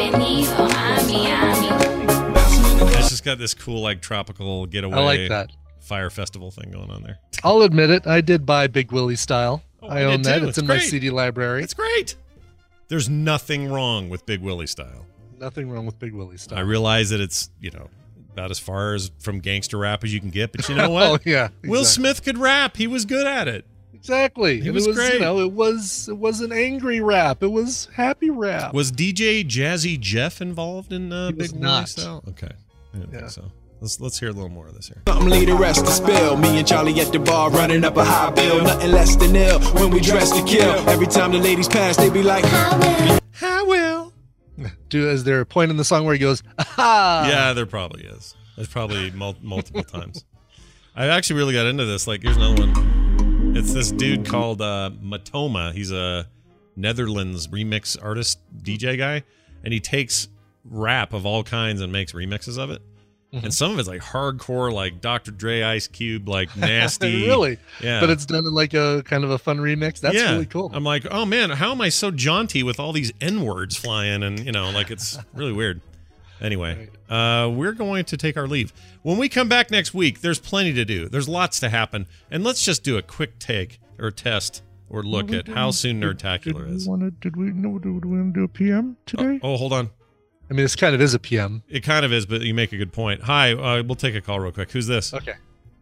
A: It's just got this cool, like, tropical getaway.
B: I like that.
A: Fire festival thing going on there.
B: I'll admit it. I did buy Big Willie style.
A: Oh,
B: I
A: I
B: own
A: did
B: that.
A: too.
B: It's,
A: It's
B: in my
A: great.
B: C D library.
A: It's great. There's nothing wrong with Big Willie style.
B: Nothing wrong with Big Willie style.
A: I realize that it's, you know, about as far as from gangster rap as you can get, but you know what?
B: Oh yeah,
A: Will
B: exactly.
A: Smith could rap. He was good at it.
B: Exactly.
A: He
B: And
A: was
B: it was
A: great.
B: You know, it was it was an angry rap. It was happy rap.
A: Was D J Jazzy Jeff involved in uh,
B: He
A: Big
B: was
A: Willie
B: not.
A: style? Okay. I didn't
B: Yeah.
A: think so. Let's let's hear a little more of this here.
M: Something lead the rest to spill. Me and Charlie at the bar running up a high bill. Nothing less than ill when we dress to kill. Every time the ladies pass, they be like,
A: I will.
B: Do is there a point in the song where he goes, aha?
A: Yeah, there probably is. There's probably mul- multiple times. I actually really got into this. Like, here's another one. It's this dude called uh, Matoma. He's a Netherlands remix artist, D J guy, and he takes rap of all kinds and makes remixes of it.
B: Mhm.
A: and some of it's like hardcore, like Doctor Dre, Ice Cube, like nasty.
B: Really?
A: Yeah.
B: But it's done in like a kind of a fun remix. That's
A: yeah.
B: really cool.
A: I'm like, oh man, how am I so jaunty with all these N words flying, and you know, like it's really weird. Anyway, uh, we're going to take our leave. When we come back next week, there's plenty to do. There's lots to happen, and let's just do a quick take or test or look at how soon Nerdtacular is.
B: Wanna, did we know? Did we want to do a P M today?
A: Oh, oh, hold on.
B: I mean, this kind of is a P M.
A: It kind of is, but you make a good point. Hi, uh, we'll take a call real quick. Who's this?
B: Okay.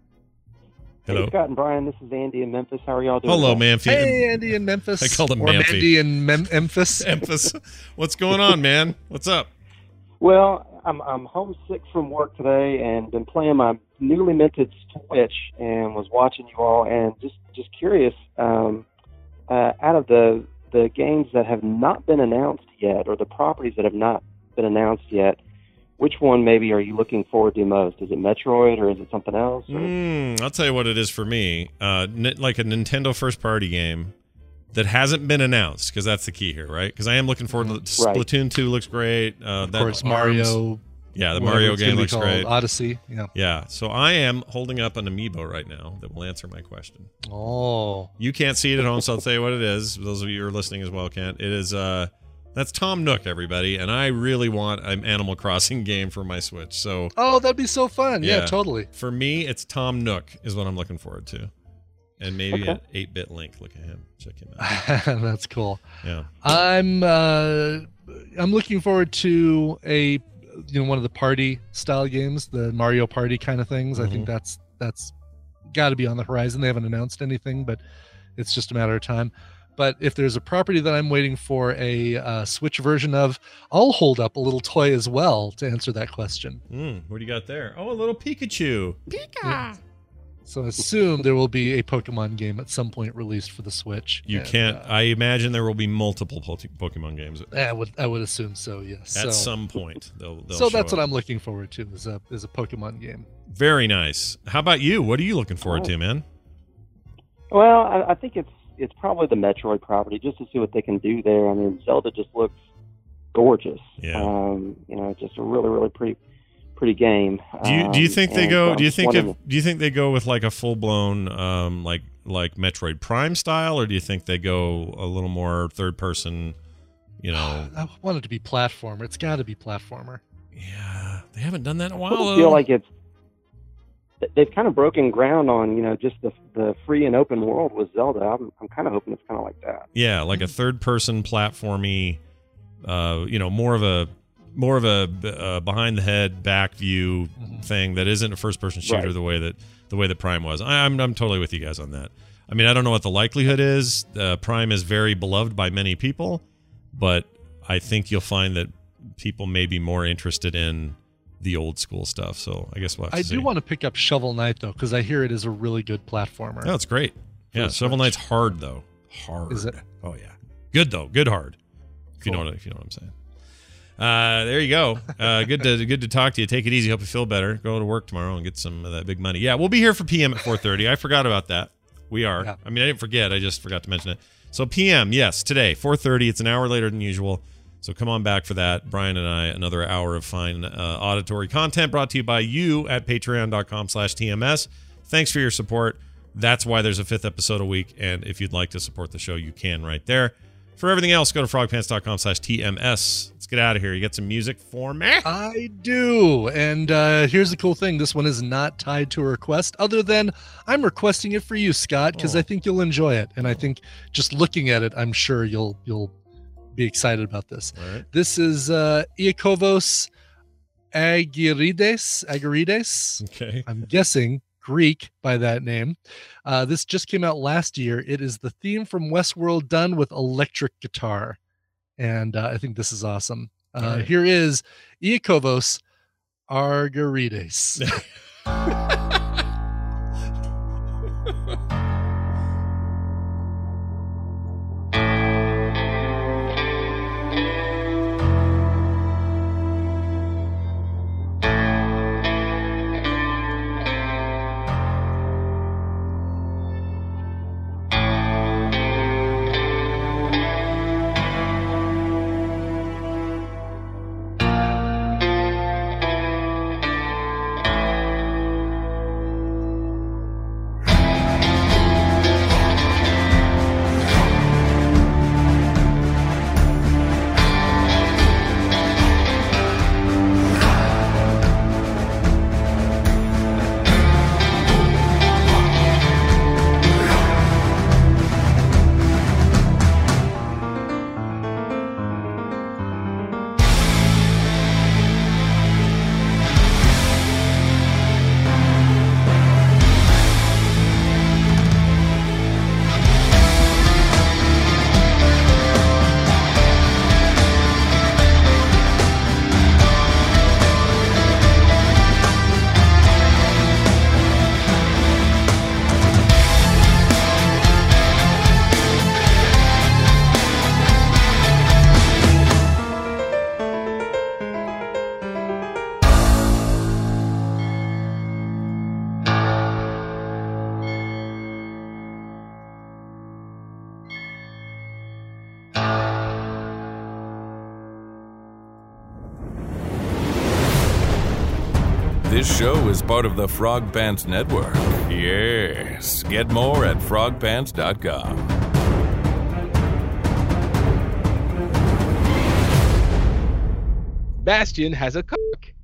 A: Hello.
N: Hey, Scott and Brian, this is Andy in Memphis. How are y'all doing?
A: Hello,
N: today?
A: Manfi.
B: Hey, Andy in Memphis.
A: I called him
B: or
A: Manfi.
B: Mandy in Mem- Memphis.
A: Memphis. What's going on, man? What's up?
N: Well, I'm I'm homesick from work today and been playing my newly minted Switch and was watching you all and just just curious. Um, uh, out of the the games that have not been announced yet, or the properties that have not been announced yet, which one maybe are you looking forward to most? Is it Metroid or is it something else? Or?
A: Mm, I'll tell you what it is for me. Uh, n- like a Nintendo first-party game that hasn't been announced, because that's the key here, right? Because I am looking forward to
N: Right.
A: Splatoon two. Looks great. Uh,
B: Of
A: that
B: course,
A: ARMS-
B: Mario.
A: Yeah, the
B: whatever
A: Mario
B: it's
A: game
B: gonna be
A: looks
B: called,
A: great.
B: Odyssey. Yeah.
A: Yeah. So I am holding up an amiibo right now that will answer my question.
B: Oh.
A: You can't see it at home, so I'll tell you what it is. Those of you who are listening as well can't. It is uh that's Tom Nook, everybody, and I really want an Animal Crossing game for my Switch. So
B: Oh, that'd be so fun. Yeah, totally.
A: For me, it's Tom Nook is what I'm looking forward to. And maybe
B: Okay.
A: an eight-bit Link. Look at him. Check him out.
B: That's cool.
A: Yeah.
B: I'm uh, I'm looking forward to a you know one of the party style games, the Mario Party kind of things. I think
A: Mhm.
B: that's that's got to be on the horizon. They haven't announced anything, but it's just a matter of time. But if there's a property that I'm waiting for a uh, Switch version of, I'll hold up a little toy as well to answer that question.
A: Mm, what do you got there? Oh, a little Pikachu.
B: Pika. So I assume there will be a Pokemon game at some point released for the Switch.
A: You
B: And,
A: can't.
B: uh,
A: I imagine there will be multiple po- Pokemon games
B: I would I would assume so. Yes.
A: at
B: so,
A: some point. They'll, they'll
B: so
A: show
B: that's
A: up.
B: what I'm looking forward to is a is a Pokemon game.
A: Very nice. How about you? What are you looking forward
N: Oh.
A: to, man?
N: Well, I, I think it's it's probably the Metroid property, just to see what they can do there. I mean, Zelda just looks gorgeous.
A: Yeah.
N: Um, you know, just a really, really pretty, pretty game.
A: Do you do you
N: Um,
A: think they
N: and
A: go?
N: so
A: Do you
N: I'm
A: think
N: wondering-
A: if, do you think they go with like a full blown um like like Metroid Prime style, or do you think they go a little more third person? You know,
B: I want it to be platformer. It's got to be platformer.
A: Yeah, they haven't done that in a
N: I
A: while.
N: sort of
A: though.
N: feel like it's they've kind of broken ground on you know just the the free and open world with Zelda. I'm I'm kind of hoping it's kind of like that.
A: Yeah, like a third-person platformy, uh, you know, more of a more of a uh, behind-the-head back view thing that isn't a first-person shooter
N: Right.
A: the way that the way that Prime was. I, I'm I'm totally with you guys on that. I mean, I don't know what the likelihood is. Uh, Prime is very beloved by many people, but I think you'll find that people may be more interested in the old school stuff. So I guess we'll have to
B: I
A: see.
B: do want to pick up Shovel Knight though, because I hear it is a really good platformer.
A: No, it's great. Yeah,
B: the
A: Shovel
B: Switch.
A: Knight's hard though. Hard.
B: Is it?
A: Oh yeah. Good though. Good hard. If you know what if you know what I'm saying. Uh, there you go. Uh, good to good to talk to you. Take it easy. Hope you feel better. Go to work tomorrow and get some of that big money. Yeah, we'll be here for P M at four thirty. I forgot about that. We are.
B: Yeah.
A: I mean, I didn't forget. I just forgot to mention it. So P M, yes, today, four thirty. It's an hour later than usual. So come on back for that. Brian and I, another hour of fine uh, auditory content brought to you by you at patreon.com slash TMS. Thanks for your support. That's why there's a fifth episode a week. And if you'd like to support the show, you can right there. For everything else, go to frogpants.com slash TMS. Let's get out of here. You got some music for me?
B: I do. And uh, here's the cool thing. This one is not tied to a request, other than I'm requesting it for you, Scott, because
A: Oh.
B: I think you'll enjoy it. And I think just looking at it, I'm sure you'll you'll be excited about this.
A: All right.
B: This is uh, Iakovos Agirides. Agirides.
A: Okay.
B: I'm guessing Greek by that name. Uh, this just came out last year. It is the theme from Westworld done with electric guitar. And uh, I think this is awesome. Uh,
A: All right.
B: Here is Iakovos Argirides.
E: This show is part of the Frog Pants Network. Yes. Get more at frog pants dot com.
O: Bastian has a cock.